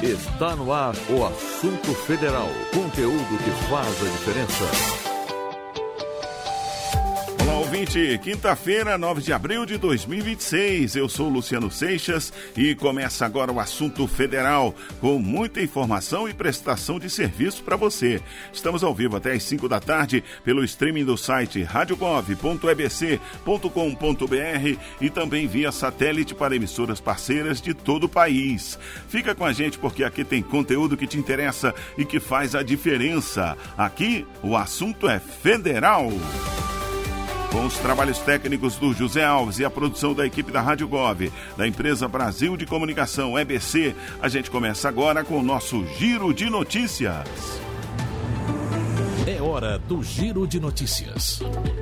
Está no ar o Assunto Federal. Conteúdo que faz a diferença. Olá, ouvinte. Quinta-feira, 9 de abril de 2026. Eu sou Luciano Seixas e começa agora o Assunto Federal, com muita informação e prestação de serviço para você. Estamos ao vivo até às 5 da tarde pelo streaming do site radiogov.ebc.com.br e também via satélite para emissoras parceiras de todo o país. Fica com a gente porque aqui tem conteúdo que te interessa e que faz a diferença. Aqui o assunto é federal. Com os trabalhos técnicos do José Alves e a produção da equipe da Rádio Gov, da empresa Brasil de Comunicação, EBC, a gente começa agora com o nosso Giro de Notícias. É hora do Giro de Notícias.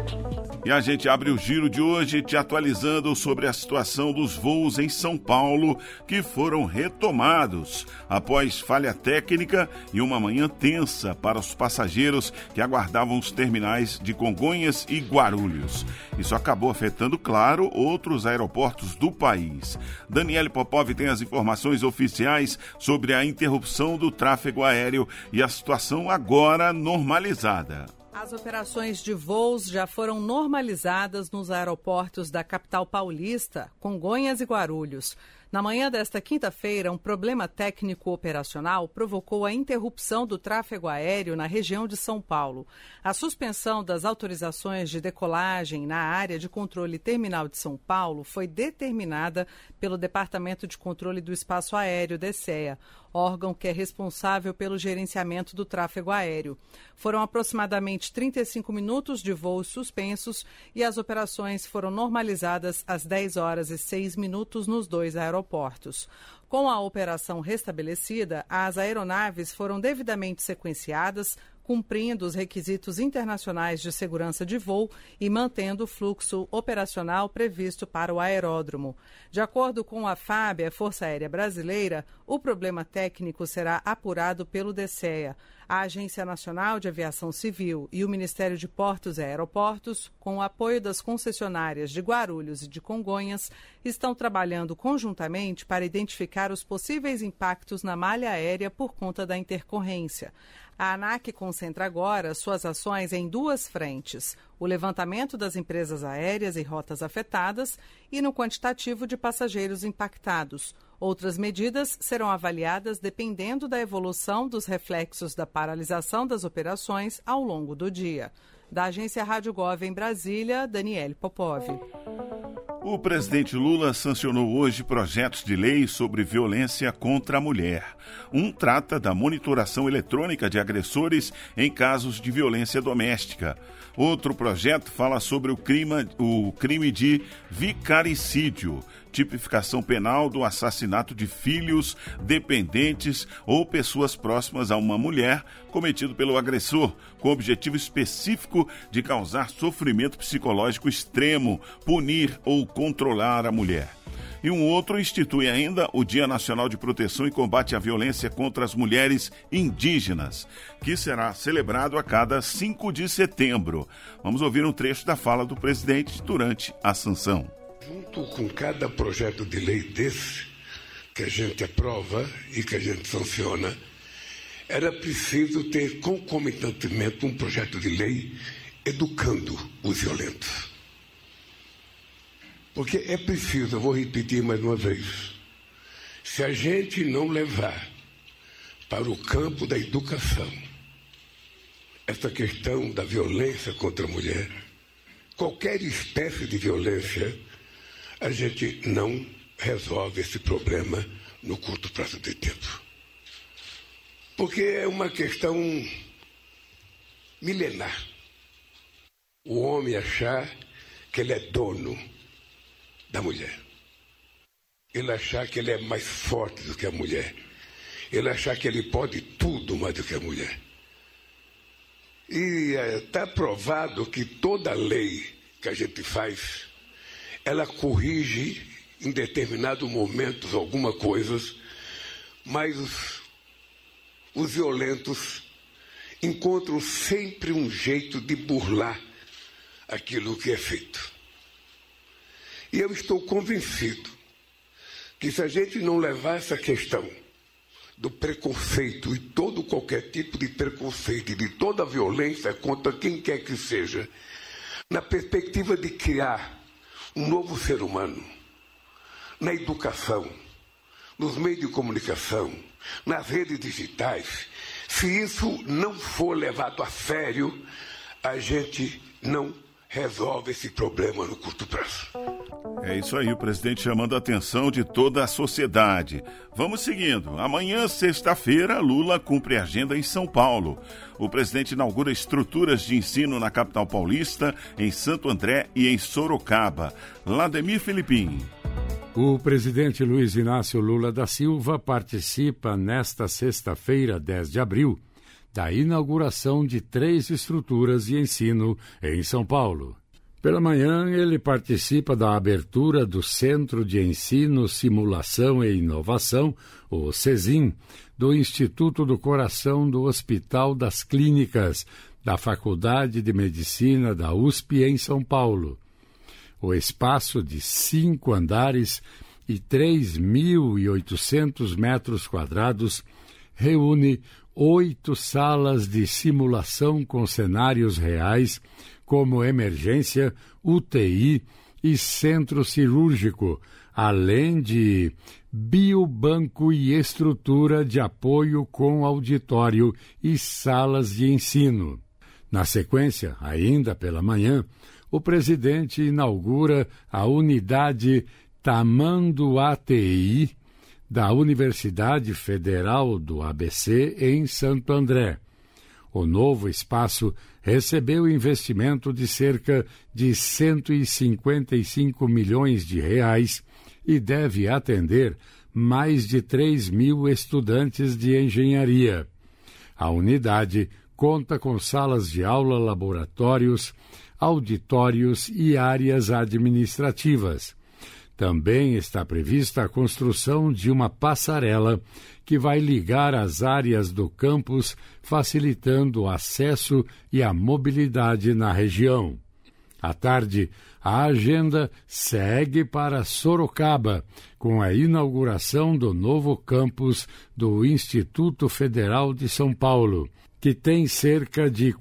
E a gente abre o giro de hoje te atualizando sobre a situação dos voos em São Paulo que foram retomados após falha técnica e uma manhã tensa para os passageiros que aguardavam os terminais de Congonhas e Guarulhos. Isso acabou afetando, claro, outros aeroportos do país. Daniele Popov tem as informações oficiais sobre a interrupção do tráfego aéreo e a situação agora normalizada. As operações de voos já foram normalizadas nos aeroportos da capital paulista, Congonhas e Guarulhos. Na manhã desta quinta-feira, um problema técnico operacional provocou a interrupção do tráfego aéreo na região de São Paulo. A suspensão das autorizações de decolagem na área de controle terminal de São Paulo foi determinada pelo Departamento de Controle do Espaço Aéreo, DECEA, órgão que é responsável pelo gerenciamento do tráfego aéreo. Foram aproximadamente 35 minutos de voos suspensos e as operações foram normalizadas às 10 horas e 6 minutos nos dois aeroportos. Com a operação restabelecida, as aeronaves foram devidamente sequenciadas, cumprindo os requisitos internacionais de segurança de voo e mantendo o fluxo operacional previsto para o aeródromo. De acordo com a FAB, a Força Aérea Brasileira, o problema técnico será apurado pelo DECEA. A Agência Nacional de Aviação Civil e o Ministério de Portos e Aeroportos, com o apoio das concessionárias de Guarulhos e de Congonhas, estão trabalhando conjuntamente para identificar os possíveis impactos na malha aérea por conta da intercorrência. A ANAC concentra agora suas ações em duas frentes: o levantamento das empresas aéreas e rotas afetadas e no quantitativo de passageiros impactados. Outras medidas serão avaliadas dependendo da evolução dos reflexos da paralisação das operações ao longo do dia. Da agência Rádio Gov em Brasília, Daniele Popov. O presidente Lula sancionou hoje projetos de lei sobre violência contra a mulher. Um trata da monitoração eletrônica de agressores em casos de violência doméstica. Outro projeto fala sobre o crime de vicaricídio, tipificação penal do assassinato de filhos, dependentes ou pessoas próximas a uma mulher cometido pelo agressor, com o objetivo específico de causar sofrimento psicológico extremo, punir ou controlar a mulher. E um outro institui ainda o Dia Nacional de Proteção e Combate à Violência contra as Mulheres Indígenas, que será celebrado a cada 5 de setembro. Vamos ouvir um trecho da fala do presidente durante a sanção. Junto com cada projeto de lei desse, que a gente aprova e que a gente sanciona, era preciso ter concomitantemente um projeto de lei educando os violentos. Porque é preciso, eu vou repetir mais uma vez, se a gente não levar para o campo da educação essa questão da violência contra a mulher, qualquer espécie de violência, a gente não resolve esse problema no curto prazo de tempo. Porque é uma questão milenar. O homem achar que ele é dono da mulher. Ele achar que ele é mais forte do que a mulher. Ele achar que ele pode tudo mais do que a mulher. E está provado que toda lei que a gente faz, ela corrige em determinados momentos algumas coisas, mas os violentos encontram sempre um jeito de burlar aquilo que é feito. E eu estou convencido que se a gente não levar essa questão do preconceito e todo qualquer tipo de preconceito e de toda violência contra quem quer que seja, na perspectiva de criar um novo ser humano, na educação, nos meios de comunicação, nas redes digitais. Se isso não for levado a sério, a gente não resolve esse problema no curto prazo. É isso aí, o presidente chamando a atenção de toda a sociedade. Vamos seguindo. Amanhã, sexta-feira, Lula cumpre a agenda em São Paulo. O presidente inaugura estruturas de ensino na capital paulista, em Santo André e em Sorocaba. Lademir Filipim. O presidente Luiz Inácio Lula da Silva participa nesta sexta-feira, 10 de abril, da inauguração de 3 estruturas de ensino em São Paulo. Pela manhã, ele participa da abertura do Centro de Ensino, Simulação e Inovação, o CESIM, do Instituto do Coração do Hospital das Clínicas, da Faculdade de Medicina da USP em São Paulo. O espaço de 5 andares e 3.800 metros quadrados reúne 8 salas de simulação com cenários reais, como emergência, UTI e centro cirúrgico, além de biobanco e estrutura de apoio com auditório e salas de ensino. Na sequência, ainda pela manhã, o presidente inaugura a unidade Tamanduateí da Universidade Federal do ABC em Santo André. O novo espaço recebeu investimento de cerca de 155 milhões de reais e deve atender mais de 3.000 estudantes de engenharia. A unidade conta com salas de aula, laboratórios, auditórios e áreas administrativas. Também está prevista a construção de uma passarela que vai ligar as áreas do campus, facilitando o acesso e a mobilidade na região. À tarde, a agenda segue para Sorocaba, com a inauguração do novo campus do Instituto Federal de São Paulo, que tem cerca de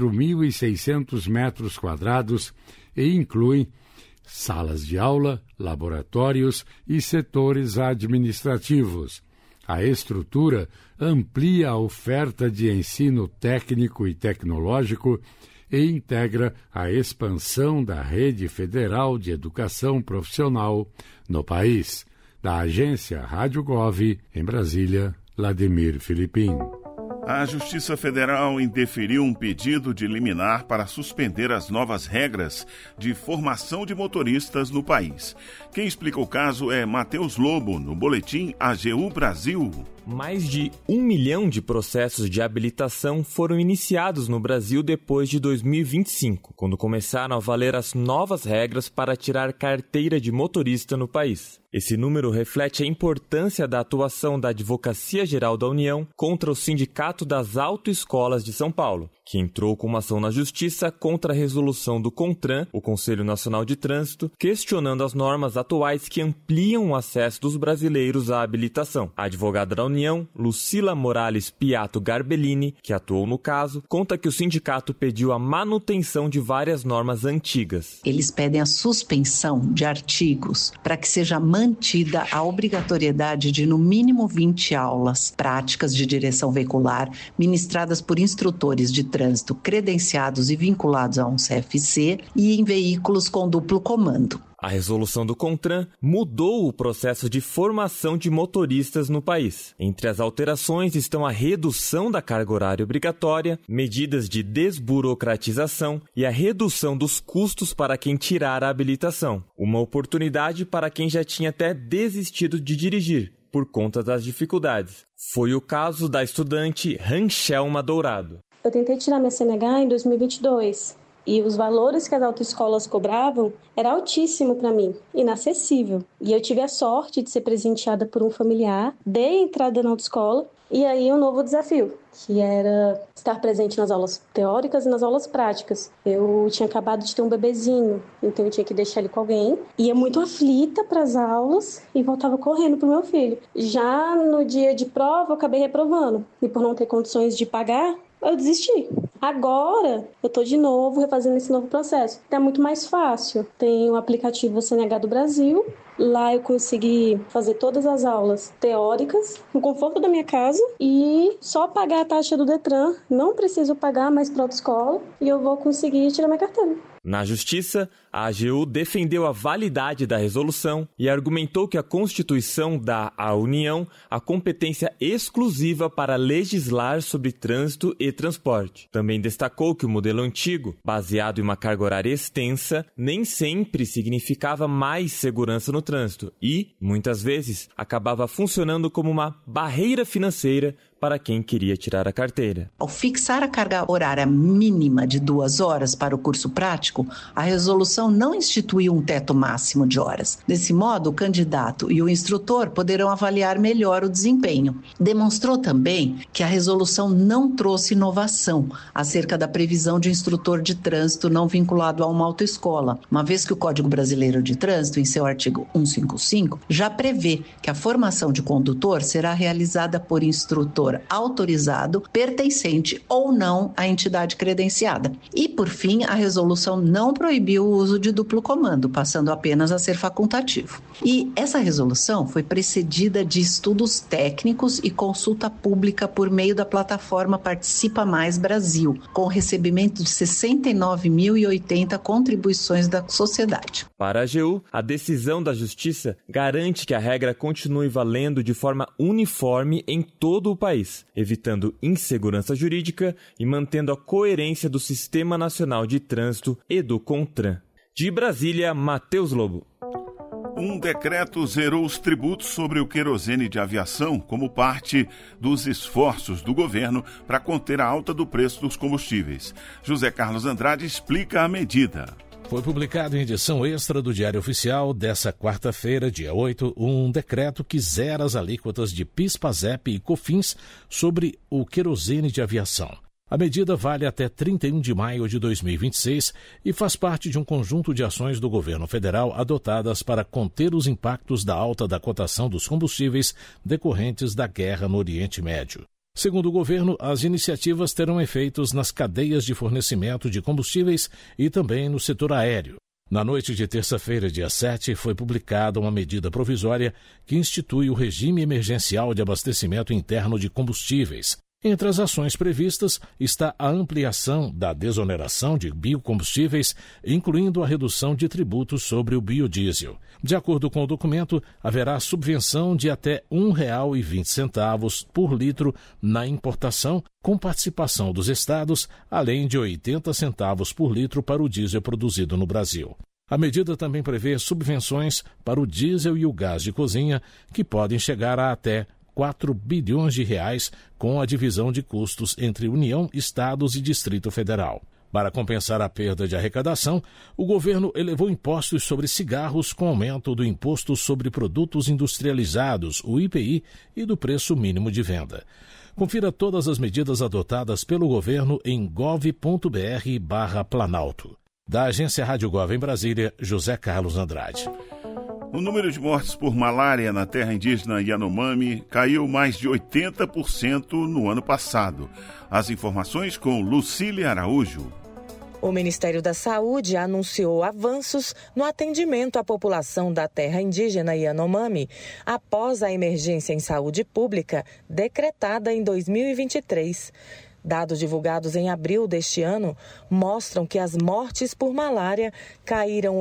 4.600 metros quadrados e inclui salas de aula, laboratórios e setores administrativos. A estrutura amplia a oferta de ensino técnico e tecnológico e integra a expansão da Rede Federal de Educação Profissional no país. Da agência Rádio Gov, em Brasília, Lademir Filipim. A Justiça Federal indeferiu um pedido de liminar para suspender as novas regras de formação de motoristas no país. Quem explica o caso é Matheus Lobo, no boletim AGU Brasil. Mais de 1 milhão de processos de habilitação foram iniciados no Brasil depois de 2025, quando começaram a valer as novas regras para tirar carteira de motorista no país. Esse número reflete a importância da atuação da Advocacia Geral da União contra o Sindicato das Autoescolas de São Paulo, que entrou com uma ação na Justiça contra a resolução do CONTRAN, o Conselho Nacional de Trânsito, questionando as normas atuais que ampliam o acesso dos brasileiros à habilitação. A advogada da União, Lucila Morales Piatto Garbellini, que atuou no caso, conta que o sindicato pediu a manutenção de várias normas antigas. Eles pedem a suspensão de artigos para que seja mantida a obrigatoriedade de no mínimo 20 aulas práticas de direção veicular ministradas por instrutores de trânsito credenciados e vinculados a um CFC e em veículos com duplo comando. A resolução do CONTRAN mudou o processo de formação de motoristas no país. Entre as alterações estão a redução da carga horária obrigatória, medidas de desburocratização e a redução dos custos para quem tirar a habilitação. Uma oportunidade para quem já tinha até desistido de dirigir, por conta das dificuldades. Foi o caso da estudante Ranchelma Dourado. Eu tentei tirar minha CNH em 2022. E os valores que as autoescolas cobravam era altíssimo para mim, inacessível. E eu tive a sorte de ser presenteada por um familiar, dei a entrada na autoescola E aí um novo desafio, que era estar presente nas aulas teóricas e nas aulas práticas. Eu tinha acabado de ter um bebezinho, então eu tinha que deixar ele com alguém. Ia muito aflita para as aulas e voltava correndo para o meu filho. Já no dia de prova, eu acabei reprovando. E por não ter condições de pagar, eu desisti. Agora, eu estou de novo refazendo esse novo processo. É muito mais fácil. Tem o aplicativo CNH do Brasil. Lá eu consegui fazer todas as aulas teóricas no conforto da minha casa e só pagar a taxa do Detran. Não preciso pagar mais para a autoescola e eu vou conseguir tirar minha carteira. Na Justiça, a AGU defendeu a validade da resolução e argumentou que a Constituição dá à União a competência exclusiva para legislar sobre trânsito e transporte. Também destacou que o modelo antigo, baseado em uma carga horária extensa, nem sempre significava mais segurança no trânsito e, muitas vezes, acabava funcionando como uma barreira financeira para quem queria tirar a carteira. Ao fixar a carga horária mínima de 2 horas para o curso prático, a resolução não instituiu um teto máximo de horas. Desse modo, o candidato e o instrutor poderão avaliar melhor o desempenho. Demonstrou também que a resolução não trouxe inovação acerca da previsão de instrutor de trânsito não vinculado a uma autoescola, uma vez que o Código Brasileiro de Trânsito, em seu artigo 155, já prevê que a formação de condutor será realizada por instrutor autorizado, pertencente ou não à entidade credenciada. E, por fim, a resolução não proibiu o uso de duplo comando, passando apenas a ser facultativo. E essa resolução foi precedida de estudos técnicos e consulta pública por meio da plataforma Participa Mais Brasil, com o recebimento de 69.080 contribuições da sociedade. Para a AGU, a decisão da Justiça garante que a regra continue valendo de forma uniforme em todo o país, evitando insegurança jurídica e mantendo a coerência do Sistema Nacional de Trânsito e do CONTRAN. De Brasília, Matheus Lobo. Um decreto zerou os tributos sobre o querosene de aviação como parte dos esforços do governo para conter a alta do preço dos combustíveis. José Carlos Andrade explica a medida. Foi publicado em edição extra do Diário Oficial dessa quarta-feira, dia 8, um decreto que zera as alíquotas de PIS, PASEP e COFINS sobre o querosene de aviação. A medida vale até 31 de maio de 2026 e faz parte de um conjunto de ações do governo federal adotadas para conter os impactos da alta da cotação dos combustíveis decorrentes da guerra no Oriente Médio. Segundo o governo, as iniciativas terão efeitos nas cadeias de fornecimento de combustíveis e também no setor aéreo. Na noite de terça-feira, dia 7, foi publicada uma medida provisória que institui o regime emergencial de abastecimento interno de combustíveis. Entre as ações previstas está a ampliação da desoneração de biocombustíveis, incluindo a redução de tributos sobre o biodiesel. De acordo com o documento, haverá subvenção de até R$ 1,20 por litro na importação, com participação dos estados, além de 80 centavos por litro para o diesel produzido no Brasil. A medida também prevê subvenções para o diesel e o gás de cozinha, que podem chegar a até 4 bilhões de reais com a divisão de custos entre União, Estados e Distrito Federal. Para compensar a perda de arrecadação, o governo elevou impostos sobre cigarros com aumento do Imposto sobre Produtos Industrializados, o IPI, e do preço mínimo de venda. Confira todas as medidas adotadas pelo governo em gov.br/Planalto. Da Agência Rádio Gov em Brasília, José Carlos Andrade. O número de mortes por malária na terra indígena Yanomami caiu mais de 80% no ano passado. As informações com Lucília Araújo. O Ministério da Saúde anunciou avanços no atendimento à população da terra indígena Yanomami após a emergência em saúde pública decretada em 2023. Dados divulgados em abril deste ano mostram que as mortes por malária caíram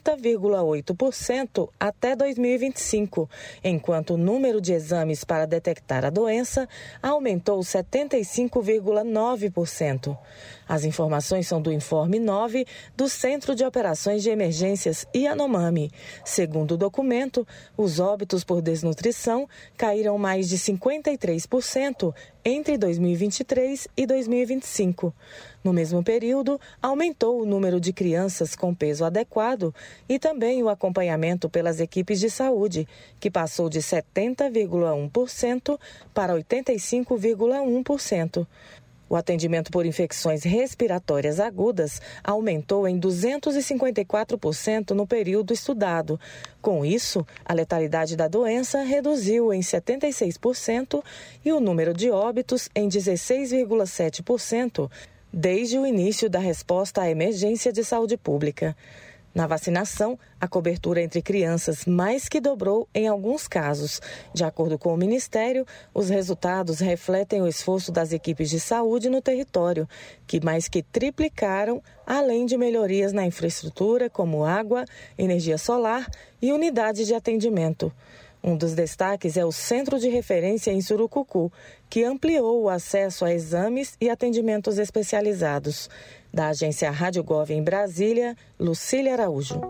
80,8% até 2025, enquanto o número de exames para detectar a doença aumentou 75,9%. As informações são do Informe 9 do Centro de Operações de Emergências Yanomami. Segundo o documento, os óbitos por desnutrição caíram mais de 53% entre 2023 e 2025. No mesmo período, aumentou o número de crianças com peso adequado e também o acompanhamento pelas equipes de saúde, que passou de 70,1% para 85,1%. O atendimento por infecções respiratórias agudas aumentou em 254% no período estudado. Com isso, a letalidade da doença reduziu em 76% e o número de óbitos em 16,7%, desde o início da resposta à emergência de saúde pública. Na vacinação, a cobertura entre crianças mais que dobrou em alguns casos. De acordo com o Ministério, os resultados refletem o esforço das equipes de saúde no território, que mais que triplicaram, além de melhorias na infraestrutura como água, energia solar e unidades de atendimento. Um dos destaques é o Centro de Referência em Surucucu, que ampliou o acesso a exames e atendimentos especializados. Da agência Rádio Gov em Brasília, Lucília Araújo.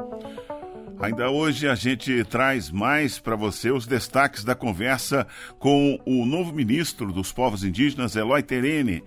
Ainda hoje a gente traz mais para você os destaques da conversa com o novo ministro dos povos indígenas, Eloy Terena,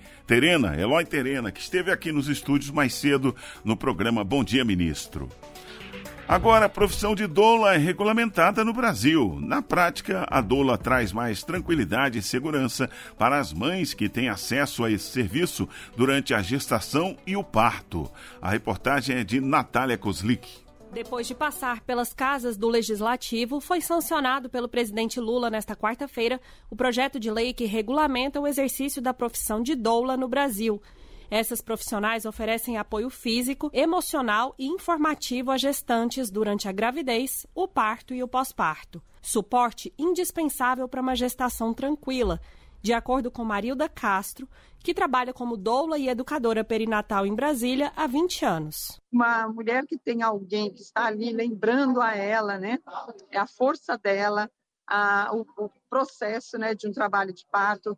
que esteve aqui nos estúdios mais cedo no programa Bom Dia, Ministro. Agora, a profissão de doula é regulamentada no Brasil. Na prática, a doula traz mais tranquilidade e segurança para as mães que têm acesso a esse serviço durante a gestação e o parto. A reportagem é de Natália Kozlik. Depois de passar pelas casas do Legislativo, foi sancionado pelo presidente Lula nesta quarta-feira o projeto de lei que regulamenta o exercício da profissão de doula no Brasil. Essas profissionais oferecem apoio físico, emocional e informativo a gestantes durante a gravidez, o parto e o pós-parto. Suporte indispensável para uma gestação tranquila, de acordo com Marilda Castro, que trabalha como doula e educadora perinatal em Brasília há 20 anos. Uma mulher que tem alguém que está ali lembrando a ela, né, é a força dela, o processo, né, de um trabalho de parto,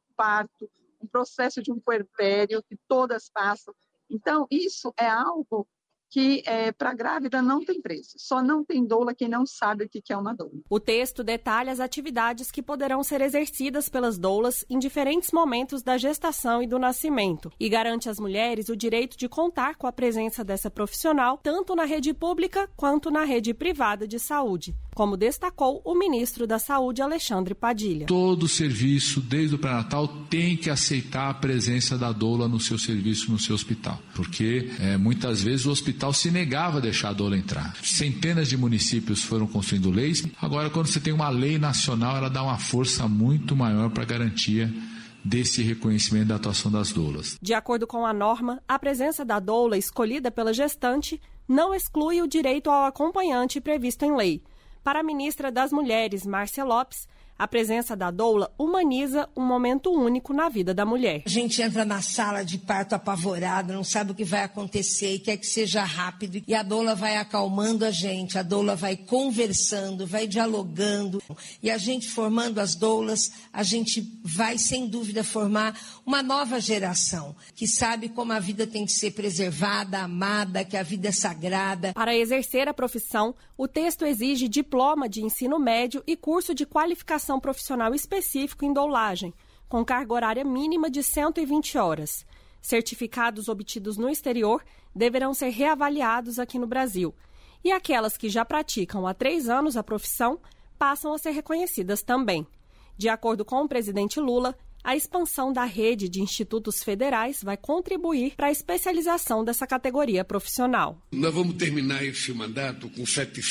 um processo de um puerpério que todas passam. Então, isso é algo que para a grávida não tem preço. Só não tem doula quem não sabe o que é uma doula. O texto detalha as atividades que poderão ser exercidas pelas doulas em diferentes momentos da gestação e do nascimento e garante às mulheres o direito de contar com a presença dessa profissional tanto na rede pública quanto na rede privada de saúde, como destacou o ministro da Saúde, Alexandre Padilha. Todo serviço, desde o pré-natal, tem que aceitar a presença da doula no seu serviço, no seu hospital, porque muitas vezes o hospital se negava a deixar a doula entrar. Centenas de municípios foram construindo leis. Agora, quando você tem uma lei nacional, ela dá uma força muito maior para a garantia desse reconhecimento da atuação das doulas. De acordo com a norma, a presença da doula escolhida pela gestante não exclui o direito ao acompanhante previsto em lei. Para a ministra das Mulheres, Márcia Lopes, a presença da doula humaniza um momento único na vida da mulher. A gente entra na sala de parto apavorada, não sabe o que vai acontecer e quer que seja rápido. E a doula vai acalmando a gente, a doula vai conversando, vai dialogando. E a gente formando as doulas, a gente vai, sem dúvida, formar uma nova geração que sabe como a vida tem que ser preservada, amada, que a vida é sagrada. Para exercer a profissão, o texto exige diploma de ensino médio e curso de qualificação profissional específico em doulagem, com carga horária mínima de 120 horas. Certificados obtidos no exterior deverão ser reavaliados aqui no Brasil. E aquelas que já praticam há 3 anos a profissão passam a ser reconhecidas também. De acordo com o presidente Lula, a expansão da rede de institutos federais vai contribuir para a especialização dessa categoria profissional. Nós vamos terminar esse mandato com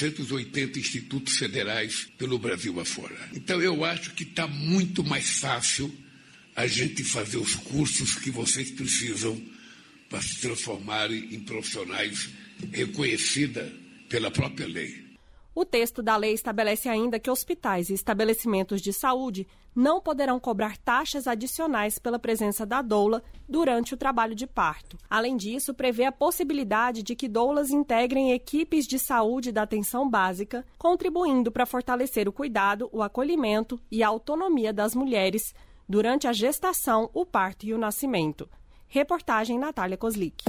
780 institutos federais pelo Brasil afora. Então eu acho que está muito mais fácil a gente fazer os cursos que vocês precisam para se transformarem em profissionais reconhecidas pela própria lei. O texto da lei estabelece ainda que hospitais e estabelecimentos de saúde não poderão cobrar taxas adicionais pela presença da doula durante o trabalho de parto. Além disso, prevê a possibilidade de que doulas integrem equipes de saúde da atenção básica, contribuindo para fortalecer o cuidado, o acolhimento e a autonomia das mulheres durante a gestação, o parto e o nascimento. Reportagem Natália Kozlik.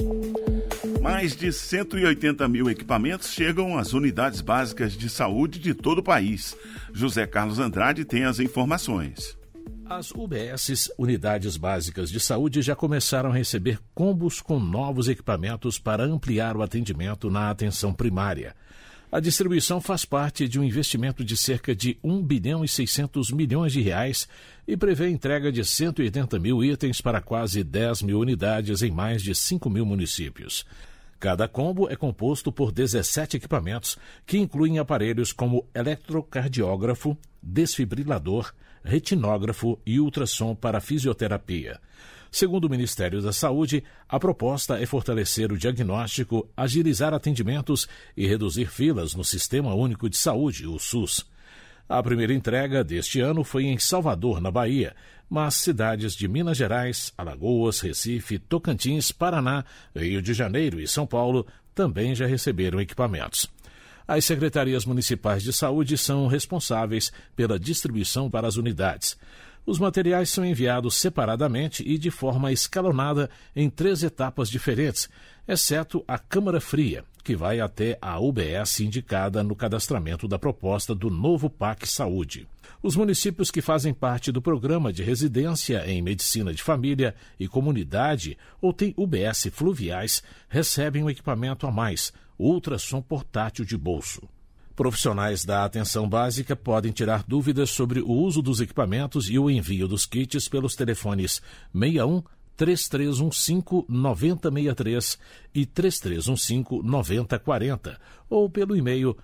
Mais de 180 mil equipamentos chegam às unidades básicas de saúde de todo o país. José Carlos Andrade tem as informações. As UBSs, Unidades Básicas de Saúde, já começaram a receber combos com novos equipamentos para ampliar o atendimento na atenção primária. A distribuição faz parte de um investimento de cerca de 1 bilhão e 600 milhões de reais e prevê a entrega de 180 mil itens para quase 10 mil unidades em mais de 5 mil municípios. Cada combo é composto por 17 equipamentos que incluem aparelhos como eletrocardiógrafo, desfibrilador, retinógrafo e ultrassom para fisioterapia. Segundo o Ministério da Saúde, a proposta é fortalecer o diagnóstico, agilizar atendimentos e reduzir filas no Sistema Único de Saúde, o SUS. A primeira entrega deste ano foi em Salvador, na Bahia, mas cidades de Minas Gerais, Alagoas, Recife, Tocantins, Paraná, Rio de Janeiro e São Paulo também já receberam equipamentos. As secretarias municipais de saúde são responsáveis pela distribuição para as unidades. Os materiais são enviados separadamente e de forma escalonada em 3 etapas diferentes, exceto a câmara fria, que vai até a UBS indicada no cadastramento da proposta do novo PAC Saúde. Os municípios que fazem parte do programa de residência em medicina de família e comunidade ou têm UBS fluviais recebem um equipamento a mais, o ultrassom portátil de bolso. Profissionais da atenção básica podem tirar dúvidas sobre o uso dos equipamentos e o envio dos kits pelos telefones 61 3315 9063 e 3315 9040 ou pelo e-mail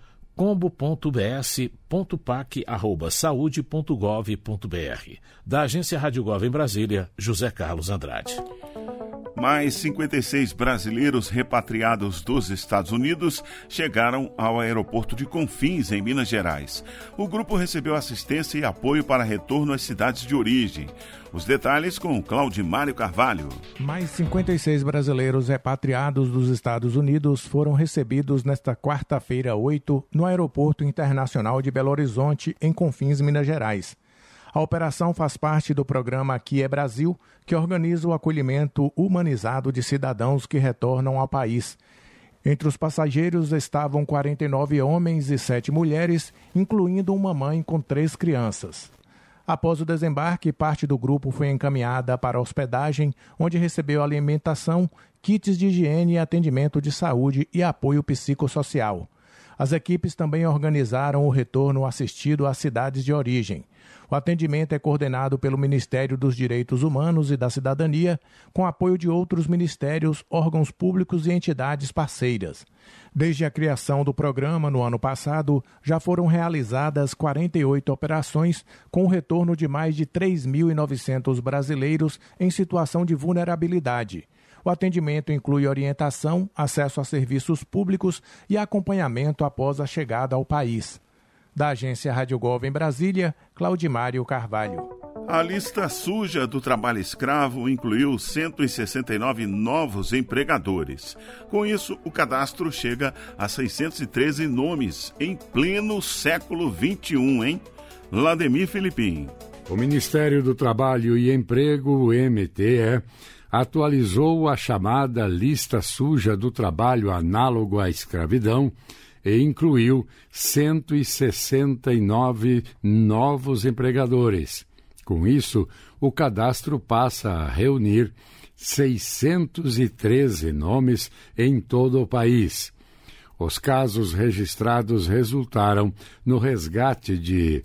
combo.bs.pac@saude.gov.br. Da Agência Rádio Gov em Brasília, José Carlos Andrade. Mais 56 brasileiros repatriados dos Estados Unidos chegaram ao aeroporto de Confins, em Minas Gerais. O grupo recebeu assistência e apoio para retorno às cidades de origem. Os detalhes com Claudimário Carvalho. Mais 56 brasileiros repatriados dos Estados Unidos foram recebidos nesta quarta-feira, 8, no Aeroporto Internacional de Belo Horizonte, em Confins, Minas Gerais. A operação faz parte do programa Aqui é Brasil, que organiza o acolhimento humanizado de cidadãos que retornam ao país. Entre os passageiros estavam 49 homens e 7 mulheres, incluindo uma mãe com 3 crianças. Após o desembarque, parte do grupo foi encaminhada para a hospedagem, onde recebeu alimentação, kits de higiene, atendimento de saúde e apoio psicossocial. As equipes também organizaram o retorno assistido às cidades de origem. O atendimento é coordenado pelo Ministério dos Direitos Humanos e da Cidadania, com apoio de outros ministérios, órgãos públicos e entidades parceiras. Desde a criação do programa, no ano passado, já foram realizadas 48 operações, com o retorno de mais de 3.900 brasileiros em situação de vulnerabilidade. O atendimento inclui orientação, acesso a serviços públicos e acompanhamento após a chegada ao país. Da Agência Rádio Gov em Brasília, Claudimário Carvalho. A lista suja do trabalho escravo incluiu 169 novos empregadores. Com isso, o cadastro chega a 613 nomes em pleno século XXI, hein? Lademir Filipim. O Ministério do Trabalho e Emprego, o MTE, atualizou a chamada lista suja do trabalho análogo à escravidão e incluiu 169 novos empregadores. Com isso, o cadastro passa a reunir 613 nomes em todo o país. Os casos registrados resultaram no resgate de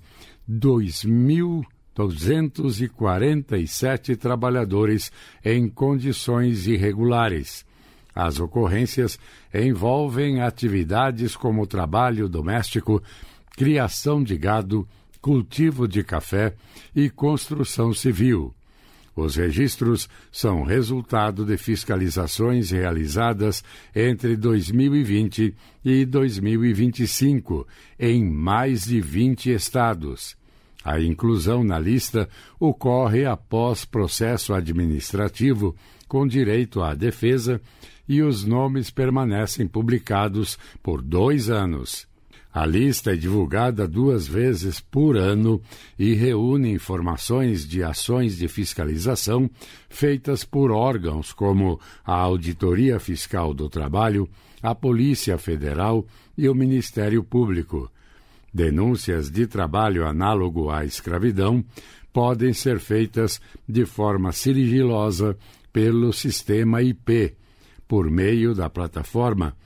2.247 trabalhadores em condições irregulares. As ocorrências envolvem atividades como trabalho doméstico, criação de gado, cultivo de café e construção civil. Os registros são resultado de fiscalizações realizadas entre 2020 e 2025 em mais de 20 estados. A inclusão na lista ocorre após processo administrativo com direito à defesa e os nomes permanecem publicados por 2 anos. A lista é divulgada 2 vezes por ano e reúne informações de ações de fiscalização feitas por órgãos como a Auditoria Fiscal do Trabalho, a Polícia Federal e o Ministério Público. Denúncias de trabalho análogo à escravidão podem ser feitas de forma sigilosa pelo sistema IP, por meio da plataforma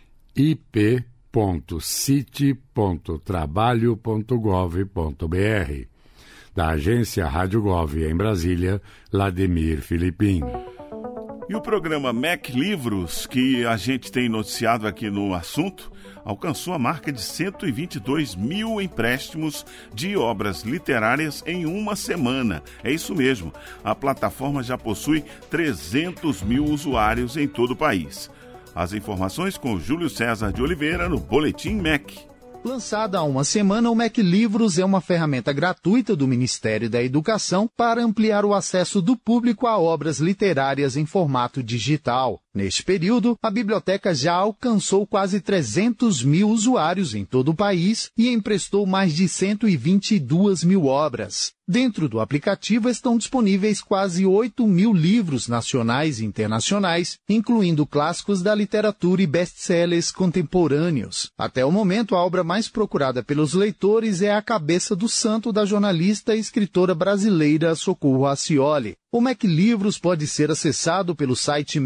ip.cite.trabalho.gov.br. Da agência Rádio Gov em Brasília, Lademir Filipim. E o programa MEC Livros, que a gente tem noticiado aqui no assunto, alcançou a marca de 122 mil empréstimos de obras literárias em uma semana. É isso mesmo, a plataforma já possui 300 mil usuários em todo o país. As informações com Júlio César de Oliveira no Boletim MEC. Lançada há uma semana, o MEC Livros é uma ferramenta gratuita do Ministério da Educação para ampliar o acesso do público a obras literárias em formato digital. Neste período, a biblioteca já alcançou quase 300 mil usuários em todo o país e emprestou mais de 122 mil obras. Dentro do aplicativo estão disponíveis quase 8 mil livros nacionais e internacionais, incluindo clássicos da literatura e best-sellers contemporâneos. Até o momento, a obra mais procurada pelos leitores é A Cabeça do Santo, da jornalista e escritora brasileira Socorro Acioli. O MEC Livros pode ser acessado pelo site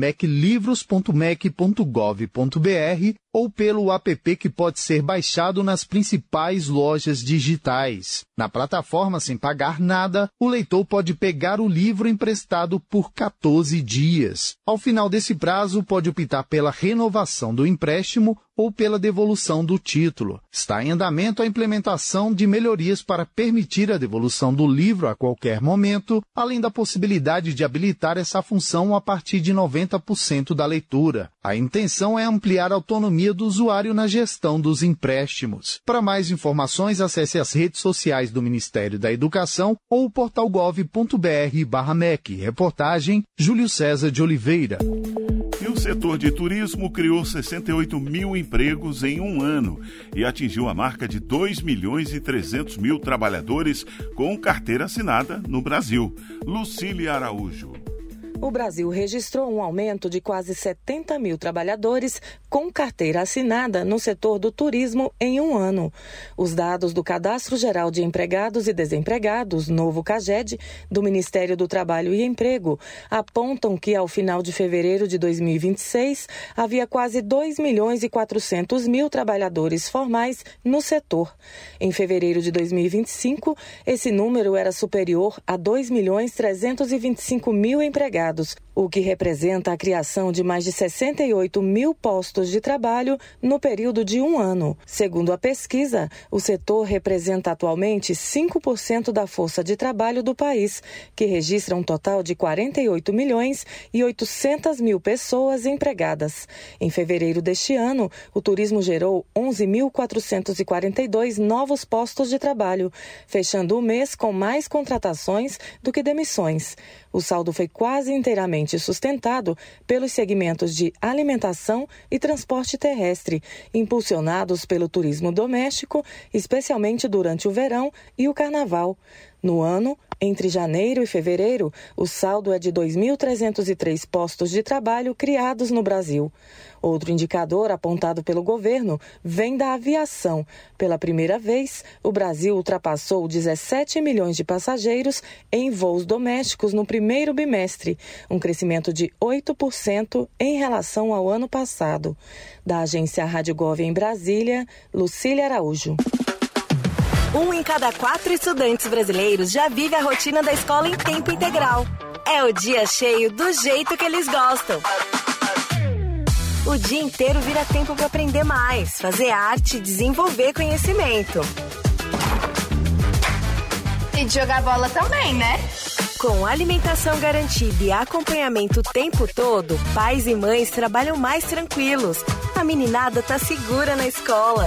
meclivros.mec.gov.br ou pelo app que pode ser baixado nas principais lojas digitais. Na plataforma, sem pagar nada, o leitor pode pegar o livro emprestado por 14 dias. Ao final desse prazo, pode optar pela renovação do empréstimo ou pela devolução do título. Está em andamento a implementação de melhorias para permitir a devolução do livro a qualquer momento, além da possibilidade de habilitar essa função a partir de 90% da leitura. A intenção é ampliar a autonomia do usuário na gestão dos empréstimos. Para mais informações, acesse as redes sociais do Ministério da Educação ou o portal gov.br/MEC. Reportagem Júlio César de Oliveira. E o setor de turismo criou 68 mil empregos em um ano e atingiu a marca de 2.300.000 trabalhadores com carteira assinada no Brasil. Lucília Araújo. O Brasil registrou um aumento de quase 70 mil trabalhadores com carteira assinada no setor do turismo em um ano. Os dados do Cadastro Geral de Empregados e Desempregados, novo CAGED, do Ministério do Trabalho e Emprego, apontam que ao final de fevereiro de 2026 havia quase 2.400.000 trabalhadores formais no setor. Em fevereiro de 2025, esse número era superior a 2.325.000 empregados, o que representa a criação de mais de 68 mil postos de trabalho no período de um ano. Segundo a pesquisa, o setor representa atualmente 5% da força de trabalho do país, que registra um total de 48.800.000 pessoas empregadas. Em fevereiro deste ano, o turismo gerou 11.442 novos postos de trabalho, fechando o mês com mais contratações do que demissões. O saldo foi quase inteiramente sustentado pelos segmentos de alimentação e transporte terrestre, impulsionados pelo turismo doméstico, especialmente durante o verão e o carnaval. No ano, entre janeiro e fevereiro, o saldo é de 2.303 postos de trabalho criados no Brasil. Outro indicador apontado pelo governo vem da aviação. Pela primeira vez, o Brasil ultrapassou 17 milhões de passageiros em voos domésticos no primeiro bimestre, um crescimento de 8% em relação ao ano passado. Da agência Rádio Gov em Brasília, Lucília Araújo. 1 em cada 4 estudantes brasileiros já vive a rotina da escola em tempo integral. É o dia cheio do jeito que eles gostam. O dia inteiro vira tempo para aprender mais, fazer arte e desenvolver conhecimento. E de jogar bola também, né? Com alimentação garantida e acompanhamento o tempo todo, pais e mães trabalham mais tranquilos. A meninada tá segura na escola.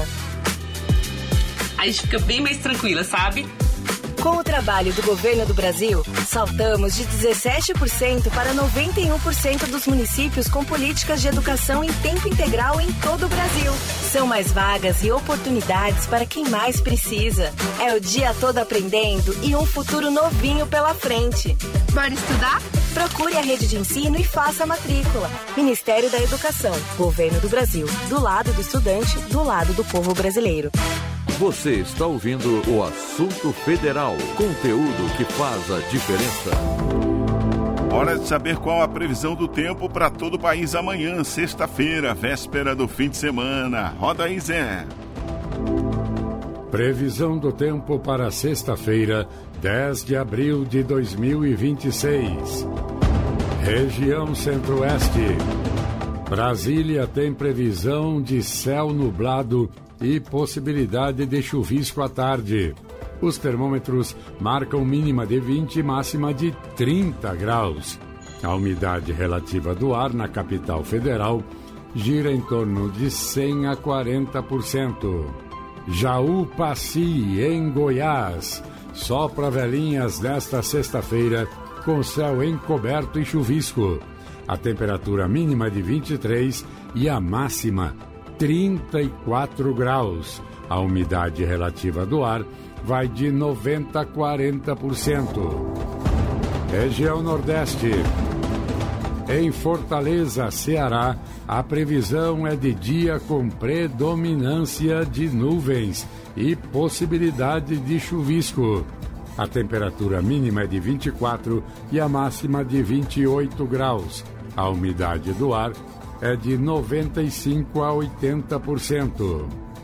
A gente fica bem mais tranquila, sabe? Com o trabalho do governo do Brasil, saltamos de 17% para 91% dos municípios com políticas de educação em tempo integral em todo o Brasil. São mais vagas e oportunidades para quem mais precisa. É o dia todo aprendendo e um futuro novinho pela frente. Bora estudar? Procure a rede de ensino e faça a matrícula. Ministério da Educação, Governo do Brasil. Do lado do estudante, do lado do povo brasileiro. Você está ouvindo o Assunto Federal, conteúdo que faz a diferença. Hora de saber qual a previsão do tempo para todo o país amanhã, sexta-feira, véspera do fim de semana. Roda aí, Zé. Previsão do tempo para sexta-feira, 10 de abril de 2026. Região Centro-Oeste. Brasília tem previsão de céu nublado e possibilidade de chuvisco à tarde. Os termômetros marcam mínima de 20 e máxima de 30 graus. A umidade relativa do ar na capital federal gira em torno de 100 a 40%. Jaú-Paci, em Goiás, sopra velhinhas nesta sexta-feira com céu encoberto e chuvisco. A temperatura mínima de 23 e a máxima 34 graus. A umidade relativa do ar vai de 90% a 40%. Região Nordeste. Em Fortaleza, Ceará, a previsão é de dia com predominância de nuvens e possibilidade de chuvisco. A temperatura mínima é de 24 e a máxima de 28 graus. A umidade do ar é de 95% a 80%.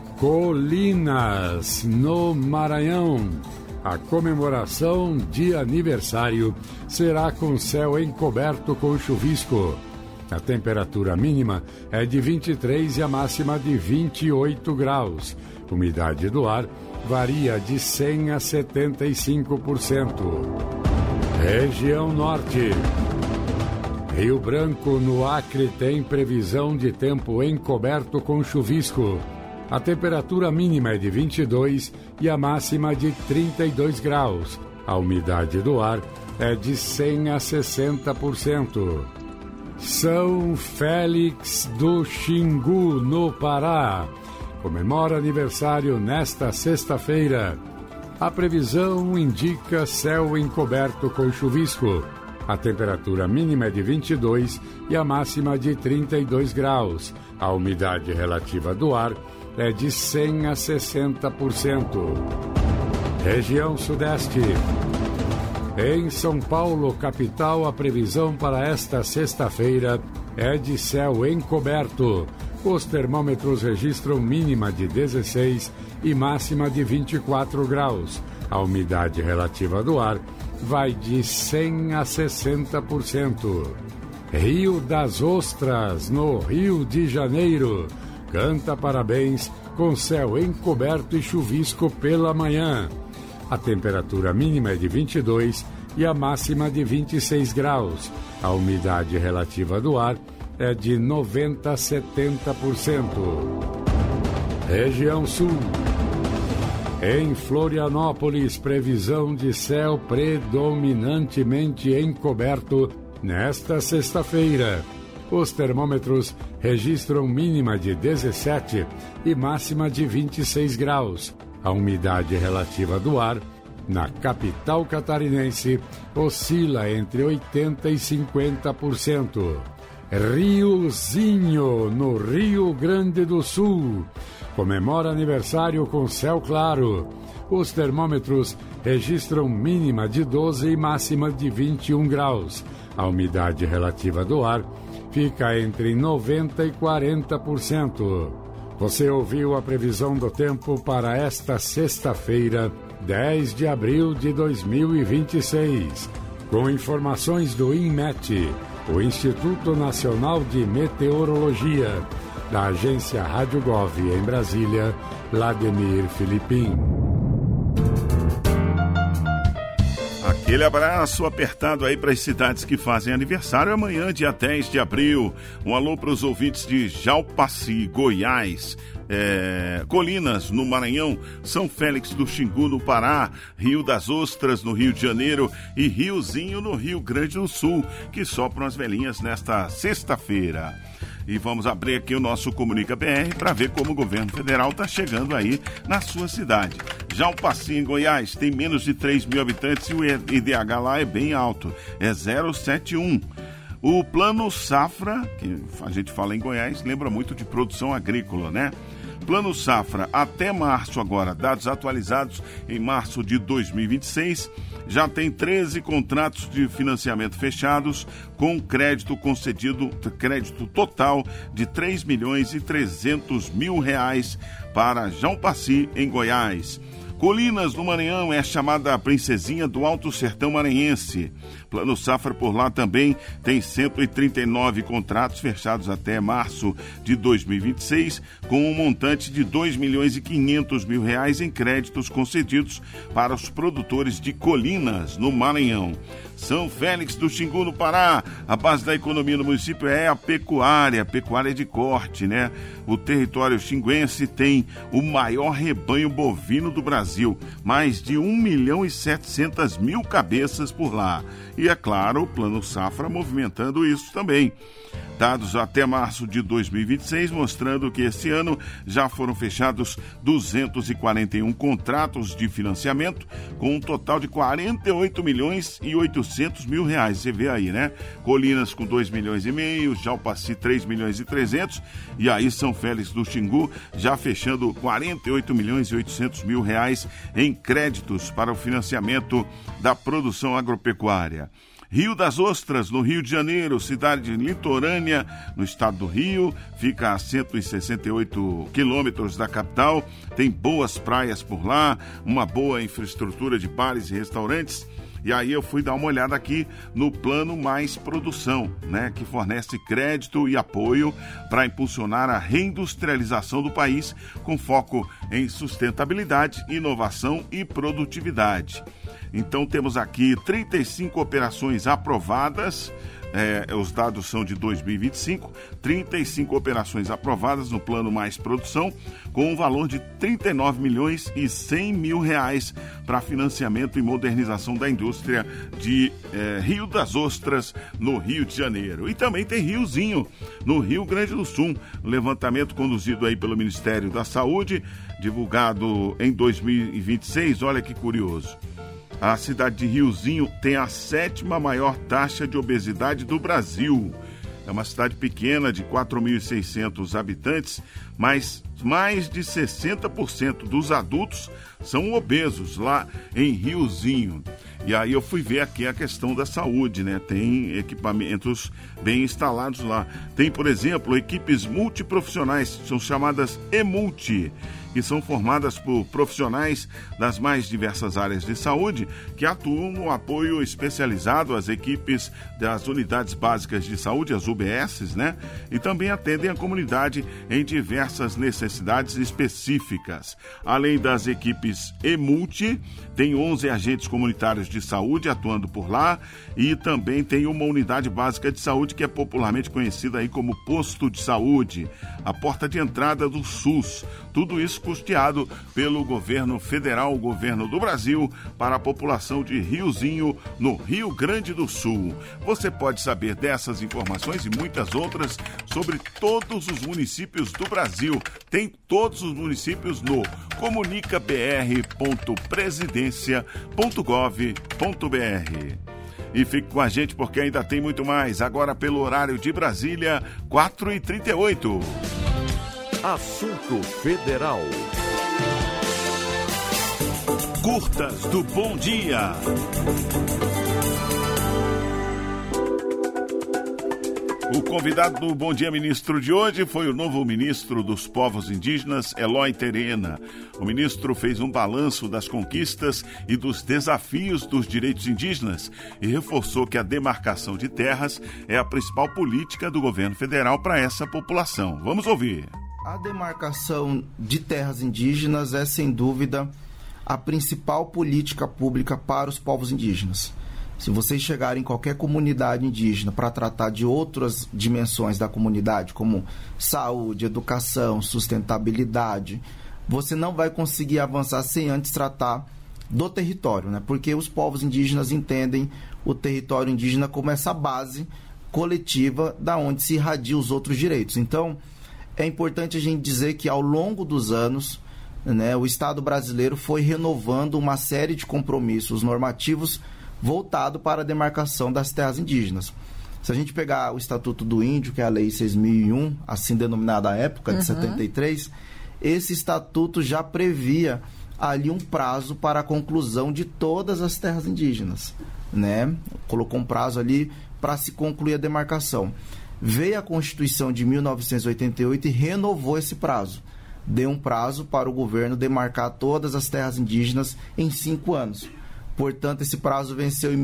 Colinas, no Maranhão. A comemoração de aniversário será com céu encoberto com chuvisco. A temperatura mínima é de 23 e a máxima de 28 graus. Umidade do ar varia de 100% a 75%. Região Norte. Rio Branco, no Acre, tem previsão de tempo encoberto com chuvisco. A temperatura mínima é de 22 e a máxima de 32 graus. A umidade do ar é de 100% a 60%. São Félix do Xingu, no Pará, comemora aniversário nesta sexta-feira. A previsão indica céu encoberto com chuvisco. A temperatura mínima é de 22 e a máxima de 32 graus. A umidade relativa do ar é de 100% a 60%. Região Sudeste. Em São Paulo, capital, a previsão para esta sexta-feira é de céu encoberto. Os termômetros registram mínima de 16 e máxima de 24 graus. A umidade relativa do ar vai de 100% a 60%. Rio das Ostras, no Rio de Janeiro, canta parabéns com céu encoberto e chuvisco pela manhã. A temperatura mínima é de 22 e a máxima de 26 graus. A umidade relativa do ar é de 90% a 70%. Região Sul. Em Florianópolis, previsão de céu predominantemente encoberto nesta sexta-feira. Os termômetros registram mínima de 17 e máxima de 26 graus. A umidade relativa do ar na capital catarinense oscila entre 80% e 50%. Riozinho, no Rio Grande do Sul, comemora aniversário com céu claro. Os termômetros registram mínima de 12 e máxima de 21 graus. A umidade relativa do ar fica entre 90% e 40%. Você ouviu a previsão do tempo para esta sexta-feira, 10 de abril de 2026. Com informações do INMET, o Instituto Nacional de Meteorologia, da agência Rádio Gov em Brasília, Vladimir Filipim. Aquele abraço apertado aí para as cidades que fazem aniversário amanhã, dia 10 de abril. Um alô para os ouvintes de Jaú-Paci, Goiás, Colinas, no Maranhão, São Félix do Xingu, no Pará, Rio das Ostras, no Rio de Janeiro e Riozinho, no Rio Grande do Sul, que sopram as velhinhas nesta sexta-feira. E vamos abrir aqui o nosso Comunica BR para ver como o governo federal está chegando aí na sua cidade. Jaú-Paci, em Goiás, tem menos de 3 mil habitantes e o IDH lá é bem alto, é 0,71. O Plano Safra, que a gente fala em Goiás, lembra muito de produção agrícola, né? Plano Safra até março agora, dados atualizados em março de 2026, já tem 13 contratos de financiamento fechados com crédito concedido, crédito total de R$3.300.000 para João Passi, em Goiás. Colinas do Maranhão é chamada a princesinha do Alto Sertão Maranhense. Plano Safra por lá também tem 139 contratos fechados até março de 2026, com um montante de R$2.500.000 em créditos concedidos para os produtores de Colinas, no Maranhão. São Félix do Xingu, no Pará, a base da economia no município é a pecuária de corte, né? O território xinguense tem o maior rebanho bovino do Brasil, mais de 1.700.000 cabeças por lá. E, é claro, o Plano Safra movimentando isso também. Dados até março de 2026 mostrando que esse ano já foram fechados 241 contratos de financiamento com um total de R$48.800.000. Você vê aí, né? Colinas com 2,5 milhões, Jalpaci 3.300.000 e aí São Félix do Xingu já fechando R$48.800.000 em créditos para o financiamento da produção agropecuária. Rio das Ostras, no Rio de Janeiro, cidade litorânea, no estado do Rio, fica a 168 quilômetros da capital, tem boas praias por lá, uma boa infraestrutura de bares e restaurantes. E aí eu fui dar uma olhada aqui no Plano Mais Produção, né, que fornece crédito e apoio para impulsionar a reindustrialização do país, com foco em sustentabilidade, inovação e produtividade. Então temos aqui 35 operações aprovadas, os dados são de 2025, 35 operações aprovadas no Plano Mais Produção, com um valor de R$39.100.000 para financiamento e modernização da indústria de Rio das Ostras, no Rio de Janeiro. E também tem Riozinho, no Rio Grande do Sul, um levantamento conduzido aí pelo Ministério da Saúde, divulgado em 2026, olha que curioso. A cidade de Riozinho tem a 7ª maior taxa de obesidade do Brasil. É uma cidade pequena de 4.600 habitantes, mas mais de 60% dos adultos são obesos lá em Riozinho. E aí eu fui ver aqui a questão da saúde, né? Tem equipamentos bem instalados lá. Tem, por exemplo, equipes multiprofissionais, são chamadas EMULTI, que são formadas por profissionais das mais diversas áreas de saúde que atuam no apoio especializado às equipes das unidades básicas de saúde, as UBSs, né? E também atendem a comunidade em diversas necessidades específicas. Além das equipes EMULTI, tem 11 agentes comunitários de saúde atuando por lá e também tem uma unidade básica de saúde que é popularmente conhecida aí como posto de saúde, a porta de entrada do SUS. Tudo isso custeado pelo governo federal, o governo do Brasil, para a população de Riozinho, no Rio Grande do Sul. Você pode saber dessas informações e muitas outras sobre todos os municípios do Brasil. Tem todos os municípios no comunicabr.presidencia.gov.br. E fique com a gente porque ainda tem muito mais. Agora pelo horário de Brasília, 4h38. Assunto Federal. Curtas do Bom Dia. O convidado do Bom Dia Ministro de hoje foi o novo ministro dos Povos Indígenas, Eloy Terena. O ministro fez um balanço das conquistas e dos desafios dos direitos indígenas e reforçou que a demarcação de terras é a principal política do governo federal para essa população. Vamos ouvir. A demarcação de terras indígenas é, sem dúvida, a principal política pública para os povos indígenas. Se vocês chegarem em qualquer comunidade indígena para tratar de outras dimensões da comunidade, como saúde, educação, sustentabilidade, você não vai conseguir avançar sem antes tratar do território, né? Porque os povos indígenas entendem o território indígena como essa base coletiva da onde se irradia os outros direitos. Então, é importante a gente dizer que ao longo dos anos, né, o Estado brasileiro foi renovando uma série de compromissos normativos voltado para a demarcação das terras indígenas. Se a gente pegar o Estatuto do Índio, que é a Lei 6.001, assim denominada à época, de 73, esse estatuto já previa ali um prazo para a conclusão de todas as terras indígenas, né? Colocou um prazo ali para se concluir a demarcação. Veio a Constituição de 1988 e renovou esse prazo. Deu um prazo para o governo demarcar todas as terras indígenas em 5 anos. Portanto, esse prazo venceu em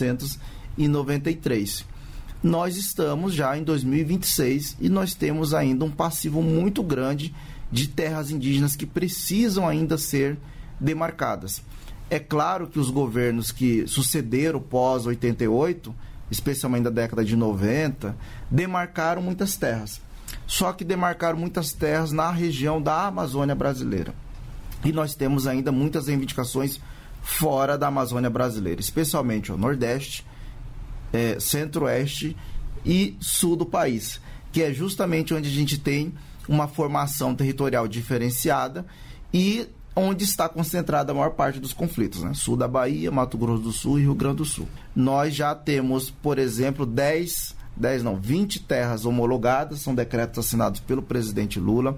1993. Nós estamos já em 2026 e nós temos ainda um passivo muito grande de terras indígenas que precisam ainda ser demarcadas. É claro que os governos que sucederam pós-88, especialmente da década de 90, demarcaram muitas terras. Só que demarcaram muitas terras na região da Amazônia brasileira. E nós temos ainda muitas reivindicações fora da Amazônia brasileira, especialmente o Nordeste, Centro-Oeste e Sul do país, que é justamente onde a gente tem uma formação territorial diferenciada e onde está concentrada a maior parte dos conflitos, né? Sul da Bahia, Mato Grosso do Sul e Rio Grande do Sul. Nós já temos, por exemplo, 20 terras homologadas, são decretos assinados pelo presidente Lula,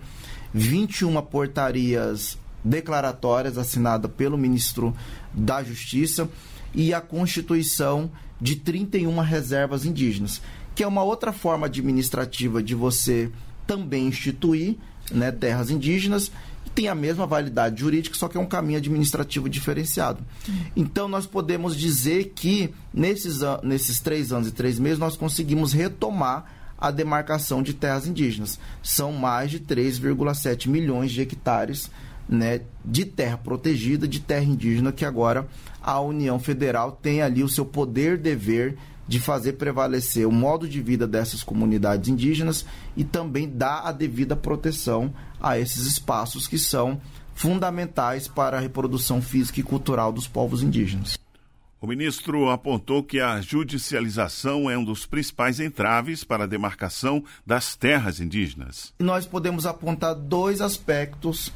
21 portarias declaratórias assinadas pelo ministro da Justiça e a constituição de 31 reservas indígenas, que é uma outra forma administrativa de você também instituir, né, terras indígenas, que tem a mesma validade jurídica, só que é um caminho administrativo diferenciado. Então, nós podemos dizer que nesses 3 anos e 3 meses nós conseguimos retomar a demarcação de terras indígenas. São mais de 3,7 milhões de hectares, né, de terra protegida, de terra indígena, que agora a União Federal tem ali o seu poder-dever de fazer prevalecer o modo de vida dessas comunidades indígenas e também dar a devida proteção a esses espaços que são fundamentais para a reprodução física e cultural dos povos indígenas. O ministro apontou que a judicialização é um dos principais entraves para a demarcação das terras indígenas. Nós podemos apontar 2 aspectos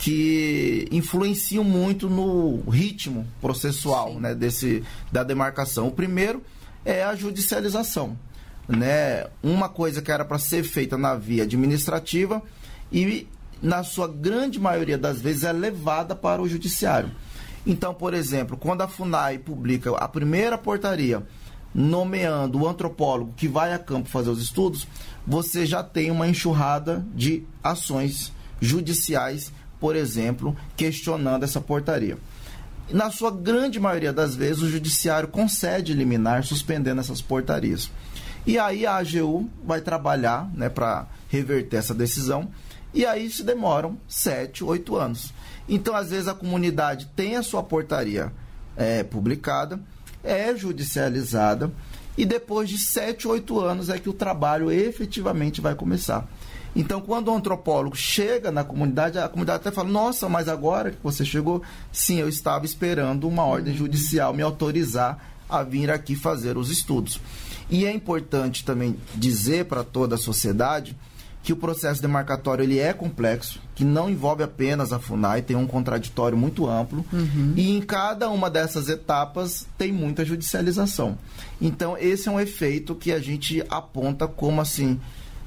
que influenciam muito no ritmo processual, né, da demarcação. O primeiro é a judicialização, né? Uma coisa que era para ser feita na via administrativa e, na sua grande maioria das vezes, é levada para o judiciário. Então, por exemplo, quando a FUNAI publica a primeira portaria nomeando o antropólogo que vai a campo fazer os estudos, você já tem uma enxurrada de ações judiciais, por exemplo, questionando essa portaria. Na sua grande maioria das vezes, o judiciário concede liminar, suspendendo essas portarias. E aí a AGU vai trabalhar, né, para reverter essa decisão, e aí se demoram 7, 8 anos. Então, às vezes, a comunidade tem a sua portaria publicada, é judicializada, e depois de 7, 8 anos é que o trabalho efetivamente vai começar. Então, quando o antropólogo chega na comunidade, a comunidade até fala: nossa, mas agora que você chegou, sim, eu estava esperando uma ordem judicial me autorizar a vir aqui fazer os estudos. E é importante também dizer para toda a sociedade que o processo demarcatório ele é complexo, que não envolve apenas a FUNAI, tem um contraditório muito amplo, e em cada uma dessas etapas tem muita judicialização. Então, esse é um efeito que a gente aponta como assim,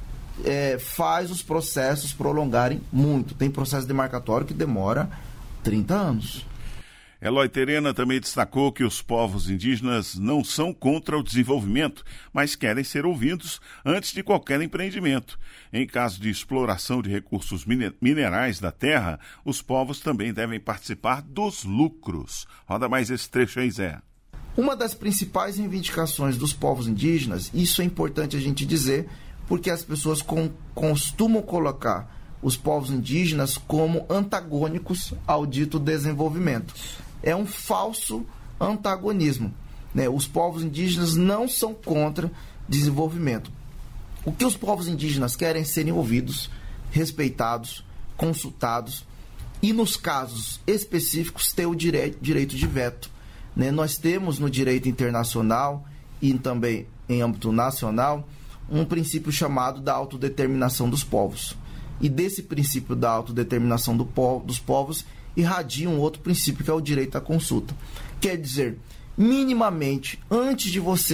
faz os processos prolongarem muito. Tem processo demarcatório que demora 30 anos. Eloy Terena também destacou que os povos indígenas não são contra o desenvolvimento, mas querem ser ouvidos antes de qualquer empreendimento. Em caso de exploração de recursos minerais da terra, os povos também devem participar dos lucros. Roda mais esse trecho aí, Zé. Uma das principais reivindicações dos povos indígenas, isso é importante a gente dizer, porque as pessoas costumam colocar os povos indígenas como antagônicos ao dito desenvolvimento. É um falso antagonismo, né? Os povos indígenas não são contra desenvolvimento. O que os povos indígenas querem é serem ouvidos, respeitados, consultados e, nos casos específicos, ter o direito de veto, né? Nós temos no direito internacional e também em âmbito nacional um princípio chamado da autodeterminação dos povos. E desse princípio da autodeterminação dos povos irradia um outro princípio, que é o direito à consulta. Quer dizer, minimamente, antes de você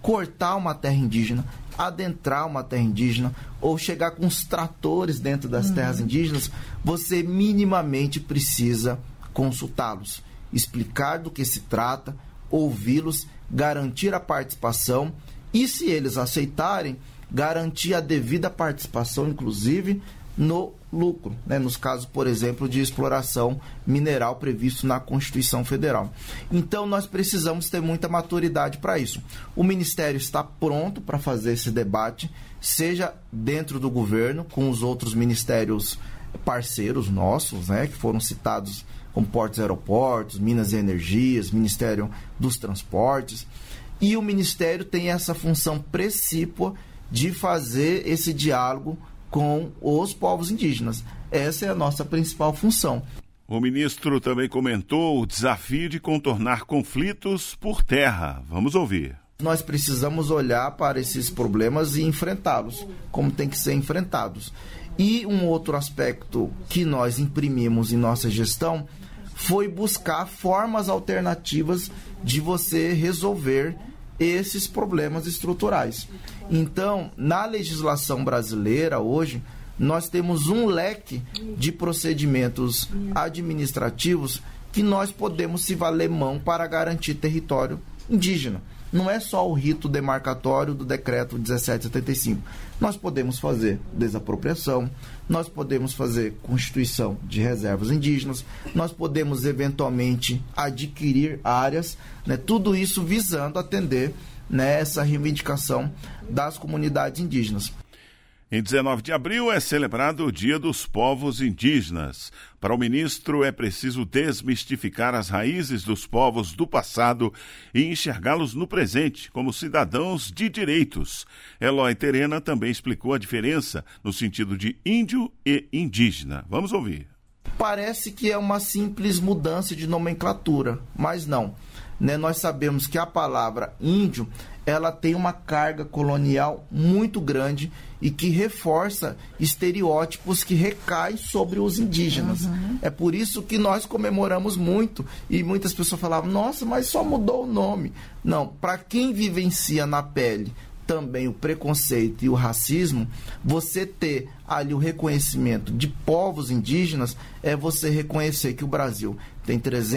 cortar uma terra indígena, adentrar uma terra indígena ou chegar com os tratores dentro das terras indígenas, você minimamente precisa consultá-los, explicar do que se trata, ouvi-los, garantir a participação e, se eles aceitarem, garantir a devida participação, inclusive, no lucro, né? Nos casos, por exemplo, de exploração mineral previsto na Constituição Federal. Então, nós precisamos ter muita maturidade para isso. O Ministério está pronto para fazer esse debate, seja dentro do governo, com os outros ministérios parceiros nossos, né? Que foram citados como Portos e Aeroportos, Minas e Energias, Ministério dos Transportes. E o Ministério tem essa função precípua de fazer esse diálogo com os povos indígenas. Essa é a nossa principal função. O ministro também comentou o desafio de contornar conflitos por terra. Vamos ouvir. Nós precisamos olhar para esses problemas e enfrentá-los, como tem que ser enfrentados. E um outro aspecto que nós imprimimos em nossa gestão foi buscar formas alternativas de você resolver esses problemas estruturais. Então, na legislação brasileira hoje, nós temos um leque de procedimentos administrativos que nós podemos se valer mão para garantir território indígena. Não é só o rito demarcatório do decreto 1775. Nós podemos fazer desapropriação, nós podemos fazer constituição de reservas indígenas, nós podemos eventualmente adquirir áreas, né, tudo isso visando atender, né, essa reivindicação das comunidades indígenas. Em 19 de abril é celebrado o Dia dos Povos Indígenas. Para o ministro, é preciso desmistificar as raízes dos povos do passado e enxergá-los no presente como cidadãos de direitos. Eloy Terena também explicou a diferença no sentido de índio e indígena. Vamos ouvir. Parece que é uma simples mudança de nomenclatura, mas não. Nós sabemos que a palavra índio, ela tem uma carga colonial muito grande e que reforça estereótipos que recaem sobre os indígenas. É por isso que nós comemoramos muito e muitas pessoas falavam, nossa, mas só mudou o nome. Não, para quem vivencia na pele também o preconceito e o racismo, você ter ali o reconhecimento de povos indígenas é você reconhecer que o Brasil tem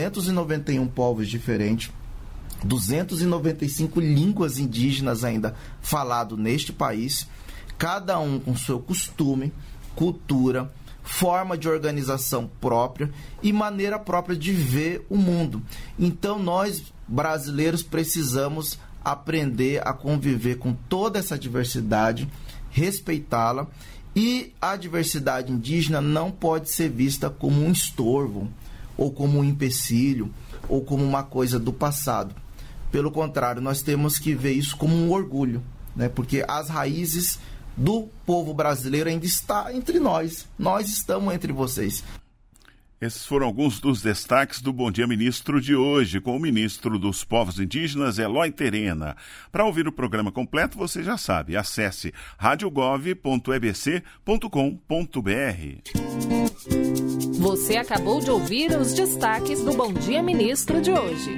391 povos diferentes, 295 línguas indígenas ainda falado neste país, cada um com seu costume, cultura, forma de organização própria e maneira própria de ver o mundo. Então nós, brasileiros, precisamos aprender a conviver com toda essa diversidade, respeitá-la, e a diversidade indígena não pode ser vista como um estorvo, ou como um empecilho, ou como uma coisa do passado. Pelo contrário, nós temos que ver isso como um orgulho, né? Porque as raízes do povo brasileiro ainda estão entre nós. Nós estamos entre vocês. Esses foram alguns dos destaques do Bom Dia Ministro de hoje, com o ministro dos Povos Indígenas, Eloy Terena. Para ouvir o programa completo, você já sabe, acesse radiogov.ebc.com.br. Você acabou de ouvir os destaques do Bom Dia Ministro de hoje.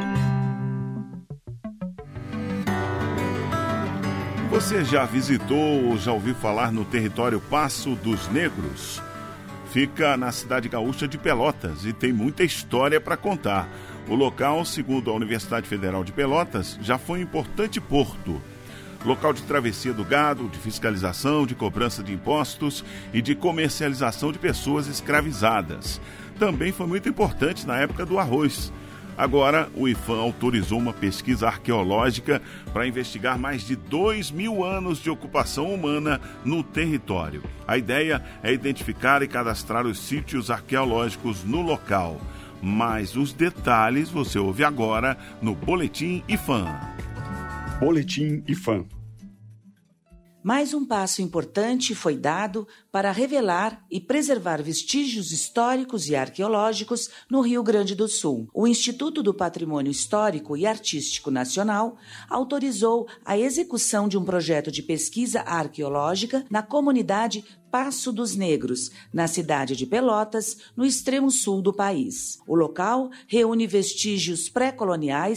Você já visitou ou já ouviu falar no território Passo dos Negros? Fica na cidade gaúcha de Pelotas e tem muita história para contar. O local, segundo a Universidade Federal de Pelotas, já foi um importante porto. Local de travessia do gado, de fiscalização, de cobrança de impostos e de comercialização de pessoas escravizadas. Também foi muito importante na época do arroz. Agora, o IPHAN autorizou uma pesquisa arqueológica para investigar mais de 2.000 anos de ocupação humana no território. A ideia é identificar e cadastrar os sítios arqueológicos no local. Mas os detalhes você ouve agora no Boletim IPHAN. Boletim IPHAN. Mais um passo importante foi dado para revelar e preservar vestígios históricos e arqueológicos no Rio Grande do Sul. O Instituto do Patrimônio Histórico e Artístico Nacional autorizou a execução de um projeto de pesquisa arqueológica na comunidade Passo dos Negros, na cidade de Pelotas, no extremo sul do país. O local reúne vestígios pré-coloniais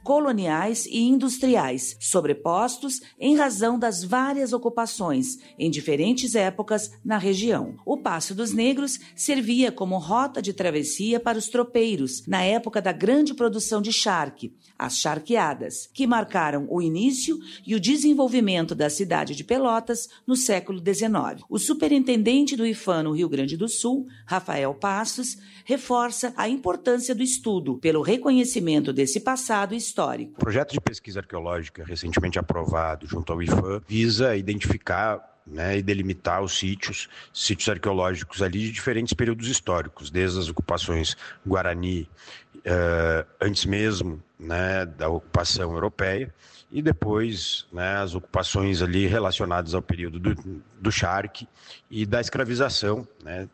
coloniais e industriais, sobrepostos em razão das várias ocupações em diferentes épocas na região. O Passo dos Negros servia como rota de travessia para os tropeiros na época da grande produção de charque, as charqueadas, que marcaram o início e o desenvolvimento da cidade de Pelotas no século XIX. O superintendente do IPHAN no Rio Grande do Sul, Rafael Passos, reforça a importância do estudo pelo reconhecimento desse passado histórico. O projeto de pesquisa arqueológica recentemente aprovado junto ao IPHAN visa identificar e delimitar os sítios arqueológicos ali de diferentes períodos históricos, desde as ocupações Guarani, antes mesmo da ocupação europeia, e depois as ocupações ali relacionadas ao período do charque e da escravização,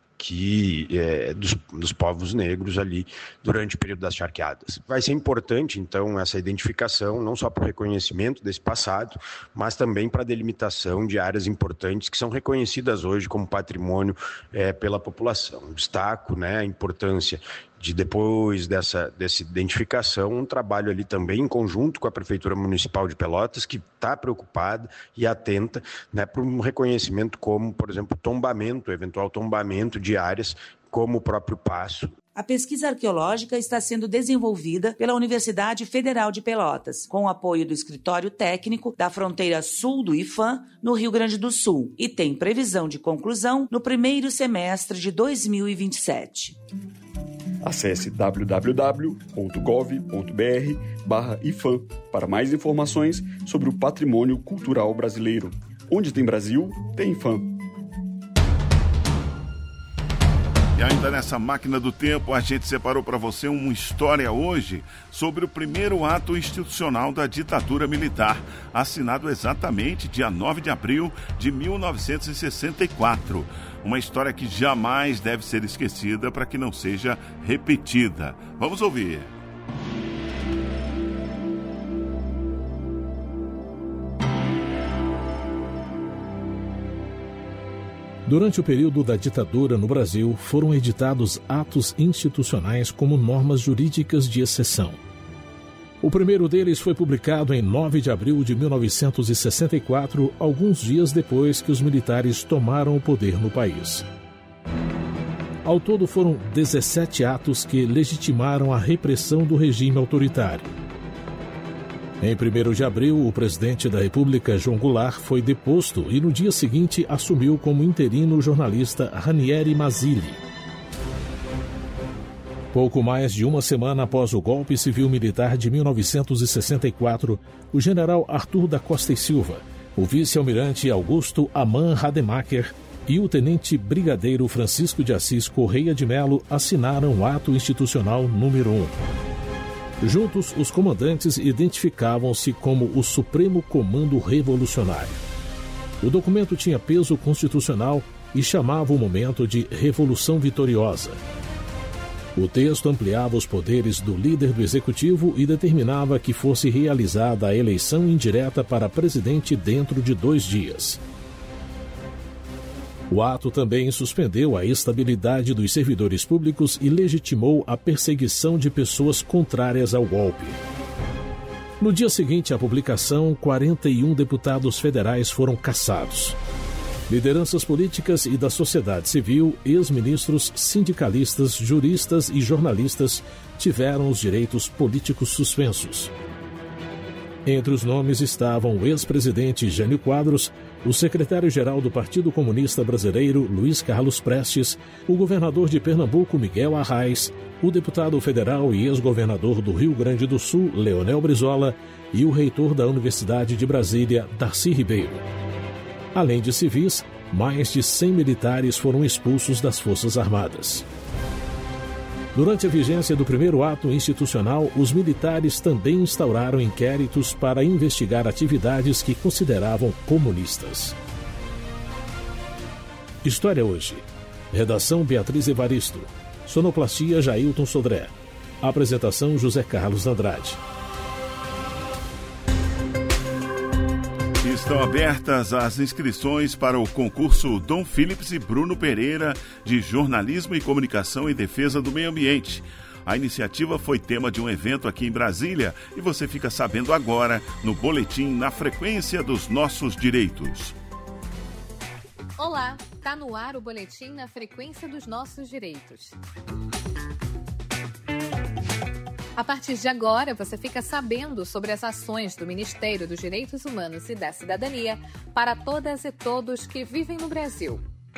dos povos negros ali durante o período das charqueadas. Vai ser importante, então, essa identificação, não só para o reconhecimento desse passado, mas também para a delimitação de áreas importantes que são reconhecidas hoje como patrimônio pela população. Destaco a importância de, depois dessa identificação, um trabalho ali também em conjunto com a Prefeitura Municipal de Pelotas, que está preocupada e atenta para um reconhecimento como, por exemplo, eventual tombamento de áreas como o próprio Passo. A pesquisa arqueológica está sendo desenvolvida pela Universidade Federal de Pelotas, com o apoio do Escritório Técnico da Fronteira Sul do IPHAN, no Rio Grande do Sul, e tem previsão de conclusão no primeiro semestre de 2027. Acesse www.gov.br/IPHAN para mais informações sobre o patrimônio cultural brasileiro. Onde tem Brasil, tem IPHAN. E ainda nessa máquina do tempo, a gente separou para você uma história hoje sobre o primeiro ato institucional da ditadura militar, assinado exatamente dia 9 de abril de 1964. Uma história que jamais deve ser esquecida para que não seja repetida. Vamos ouvir. Durante o período da ditadura no Brasil, foram editados atos institucionais como normas jurídicas de exceção. O primeiro deles foi publicado em 9 de abril de 1964, alguns dias depois que os militares tomaram o poder no país. Ao todo, foram 17 atos que legitimaram a repressão do regime autoritário. Em 1º de abril, o presidente da República, João Goulart, foi deposto e no dia seguinte assumiu como interino o jornalista Ranieri Mazzilli. Pouco mais de uma semana após o golpe civil-militar de 1964, o general Arthur da Costa e Silva, o vice-almirante Augusto Aman Rademacher e o tenente brigadeiro Francisco de Assis Correia de Melo assinaram o ato institucional número 1. Juntos, os comandantes identificavam-se como o Supremo Comando Revolucionário. O documento tinha peso constitucional e chamava o momento de Revolução Vitoriosa. O texto ampliava os poderes do líder do executivo e determinava que fosse realizada a eleição indireta para presidente dentro de 2 dias. O ato também suspendeu a estabilidade dos servidores públicos e legitimou a perseguição de pessoas contrárias ao golpe. No dia seguinte à publicação, 41 deputados federais foram cassados. Lideranças políticas e da sociedade civil, ex-ministros, sindicalistas, juristas e jornalistas tiveram os direitos políticos suspensos. Entre os nomes estavam o ex-presidente Jânio Quadros, o secretário-geral do Partido Comunista Brasileiro, Luiz Carlos Prestes, o governador de Pernambuco, Miguel Arraes, o deputado federal e ex-governador do Rio Grande do Sul, Leonel Brizola, e o reitor da Universidade de Brasília, Darcy Ribeiro. Além de civis, mais de 100 militares foram expulsos das Forças Armadas. Durante a vigência do primeiro ato institucional, os militares também instauraram inquéritos para investigar atividades que consideravam comunistas. História hoje. Redação Beatriz Evaristo. Sonoplastia Jailton Sodré. Apresentação José Carlos Andrade. Estão abertas as inscrições para o concurso Dom Philips e Bruno Pereira de Jornalismo e Comunicação e Defesa do Meio Ambiente. A iniciativa foi tema de um evento aqui em Brasília e você fica sabendo agora no Boletim Na Frequência dos Nossos Direitos. Olá, tá no ar o Boletim Na Frequência dos Nossos Direitos. A partir de agora, você fica sabendo sobre as ações do Ministério dos Direitos Humanos e da Cidadania para todas e todos que vivem no Brasil.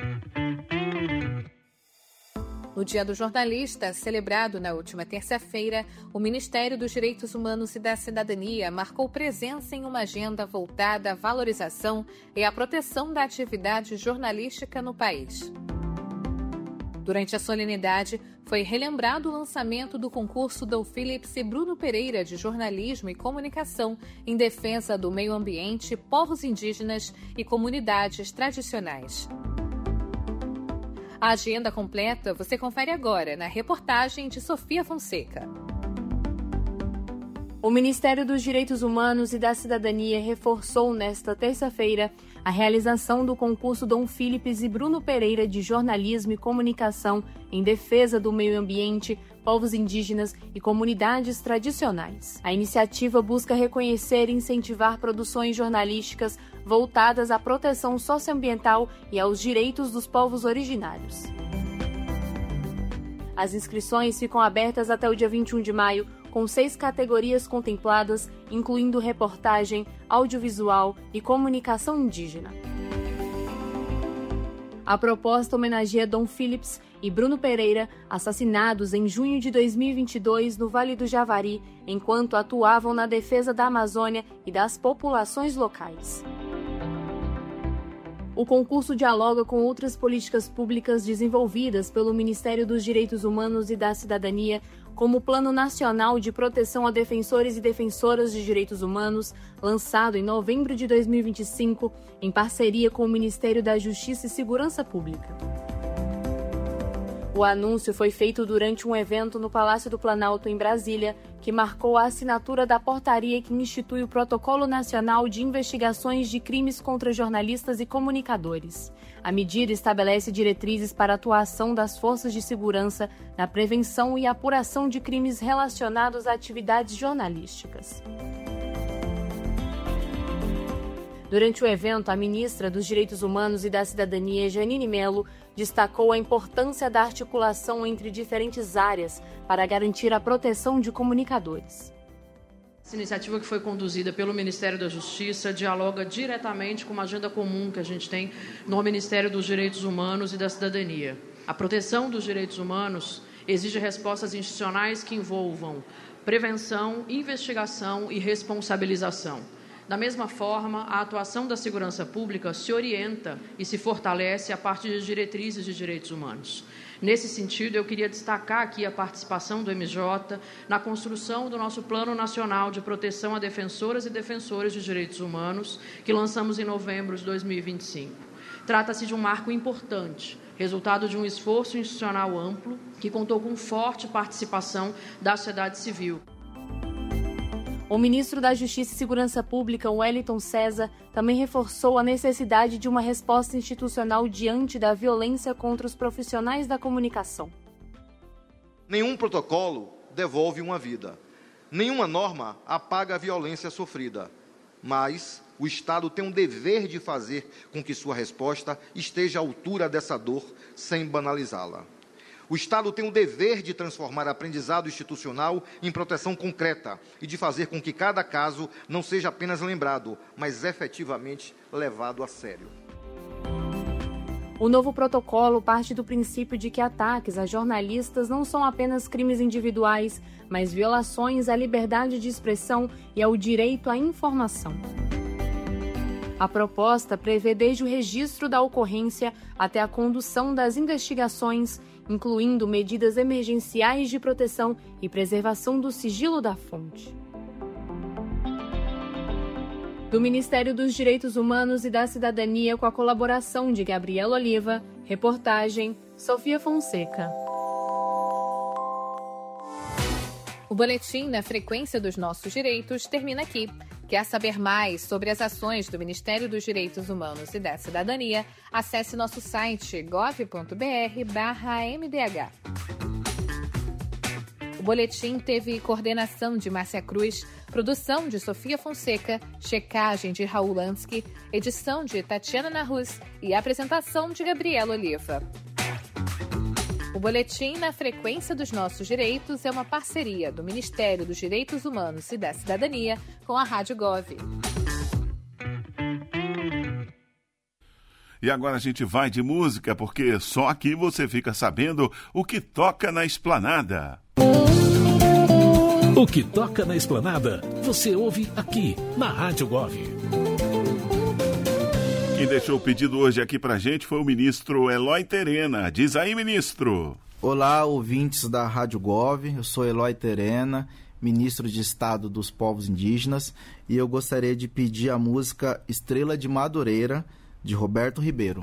No Dia do Jornalista, celebrado na última terça-feira, o Ministério dos Direitos Humanos e da Cidadania marcou presença em uma agenda voltada à valorização e à proteção da atividade jornalística no país. Durante a solenidade, foi relembrado o lançamento do concurso Dom Phillips e Bruno Pereira de Jornalismo e Comunicação em defesa do meio ambiente, povos indígenas e comunidades tradicionais. A agenda completa você confere agora na reportagem de Sofia Fonseca. O Ministério dos Direitos Humanos e da Cidadania reforçou nesta terça-feira a realização do concurso Dom Phillips e Bruno Pereira de Jornalismo e Comunicação em defesa do meio ambiente, povos indígenas e comunidades tradicionais. A iniciativa busca reconhecer e incentivar produções jornalísticas voltadas à proteção socioambiental e aos direitos dos povos originários. As inscrições ficam abertas até o dia 21 de maio, com 6 categorias contempladas, incluindo reportagem, audiovisual e comunicação indígena. A proposta homenageia Dom Phillips e Bruno Pereira, assassinados em junho de 2022 no Vale do Javari, enquanto atuavam na defesa da Amazônia e das populações locais. O concurso dialoga com outras políticas públicas desenvolvidas pelo Ministério dos Direitos Humanos e da Cidadania, como o Plano Nacional de Proteção a Defensores e Defensoras de Direitos Humanos, lançado em novembro de 2025, em parceria com o Ministério da Justiça e Segurança Pública. O anúncio foi feito durante um evento no Palácio do Planalto, em Brasília, que marcou a assinatura da portaria que institui o Protocolo Nacional de Investigações de Crimes contra Jornalistas e Comunicadores. A medida estabelece diretrizes para a atuação das forças de segurança na prevenção e apuração de crimes relacionados a atividades jornalísticas. Durante o evento, a ministra dos Direitos Humanos e da Cidadania, Jeanine Mello, destacou a importância da articulação entre diferentes áreas para garantir a proteção de comunicadores. Essa iniciativa que foi conduzida pelo Ministério da Justiça dialoga diretamente com uma agenda comum que a gente tem no Ministério dos Direitos Humanos e da Cidadania. A proteção dos direitos humanos exige respostas institucionais que envolvam prevenção, investigação e responsabilização. Da mesma forma, a atuação da segurança pública se orienta e se fortalece a partir de diretrizes de direitos humanos. Nesse sentido, eu queria destacar aqui a participação do MJ na construção do nosso Plano Nacional de Proteção a Defensoras e Defensores de Direitos Humanos, que lançamos em novembro de 2025. Trata-se de um marco importante, resultado de um esforço institucional amplo, que contou com forte participação da sociedade civil. O ministro da Justiça e Segurança Pública, Wellington César, também reforçou a necessidade de uma resposta institucional diante da violência contra os profissionais da comunicação. Nenhum protocolo devolve uma vida. Nenhuma norma apaga a violência sofrida. Mas o Estado tem um dever de fazer com que sua resposta esteja à altura dessa dor, sem banalizá-la. O Estado tem o dever de transformar aprendizado institucional em proteção concreta e de fazer com que cada caso não seja apenas lembrado, mas efetivamente levado a sério. O novo protocolo parte do princípio de que ataques a jornalistas não são apenas crimes individuais, mas violações à liberdade de expressão e ao direito à informação. A proposta prevê desde o registro da ocorrência até a condução das investigações, incluindo medidas emergenciais de proteção e preservação do sigilo da fonte. Do Ministério dos Direitos Humanos e da Cidadania, com a colaboração de Gabriela Oliva, reportagem Sofia Fonseca. O boletim Na Frequência dos Nossos Direitos termina aqui. Quer saber mais sobre as ações do Ministério dos Direitos Humanos e da Cidadania? Acesse nosso site gov.br/mdh. O boletim teve coordenação de Márcia Cruz, produção de Sofia Fonseca, checagem de Raul Lansky, edição de Tatiana Narruz e apresentação de Gabriela Oliva. O Boletim na Frequência dos Nossos Direitos é uma parceria do Ministério dos Direitos Humanos e da Cidadania com a Rádio Gov. E agora a gente vai de música, porque só aqui você fica sabendo o que toca na Esplanada. O que toca na Esplanada, você ouve aqui, na Rádio Gov. Quem deixou o pedido hoje aqui pra gente foi o ministro Eloy Terena. Diz aí, ministro. Olá, ouvintes da Rádio Gov. Eu sou Eloy Terena, ministro de Estado dos Povos Indígenas, e eu gostaria de pedir a música Estrela de Madureira, de Roberto Ribeiro.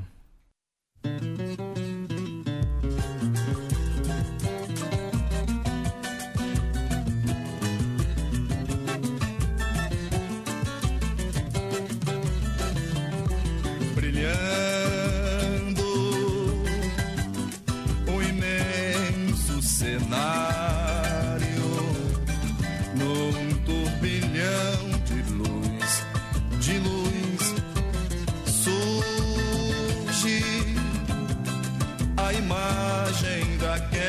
Brilhando o imenso cenário num turbilhão de luz, surge a imagem daquela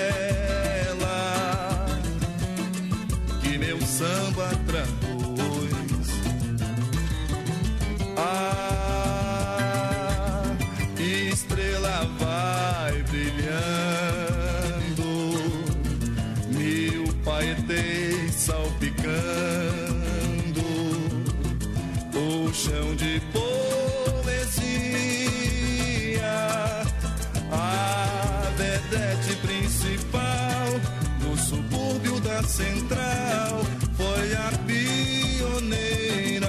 que meu samba traduz. A estrela vai brilhando, mil paetês salpicando o chão de central foi a pioneira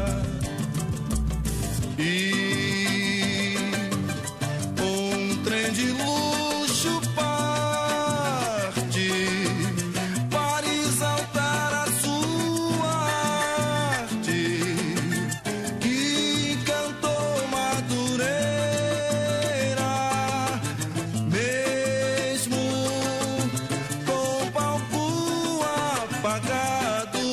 e um trem de luxo parte para exaltar a sua arte que cantou Madureira, mesmo com palco apagado,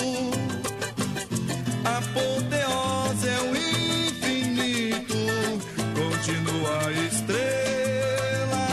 a apoteose é o infinito, continua a estrela.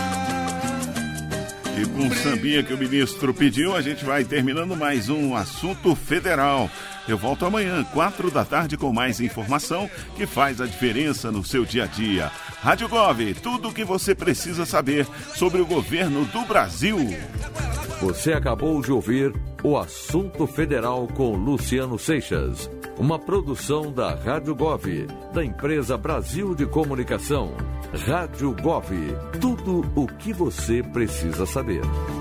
E com o sambinha que o ministro pediu, a gente vai terminando mais um Assunto Federal. Eu volto amanhã, 4 da tarde, com mais informação que faz a diferença no seu dia a dia. Rádio Gov, tudo o que você precisa saber sobre o governo do Brasil. Você acabou de ouvir o Assunto Federal com Luciano Seixas, uma produção da Rádio Gov, da empresa Brasil de Comunicação. Rádio Gov, tudo o que você precisa saber.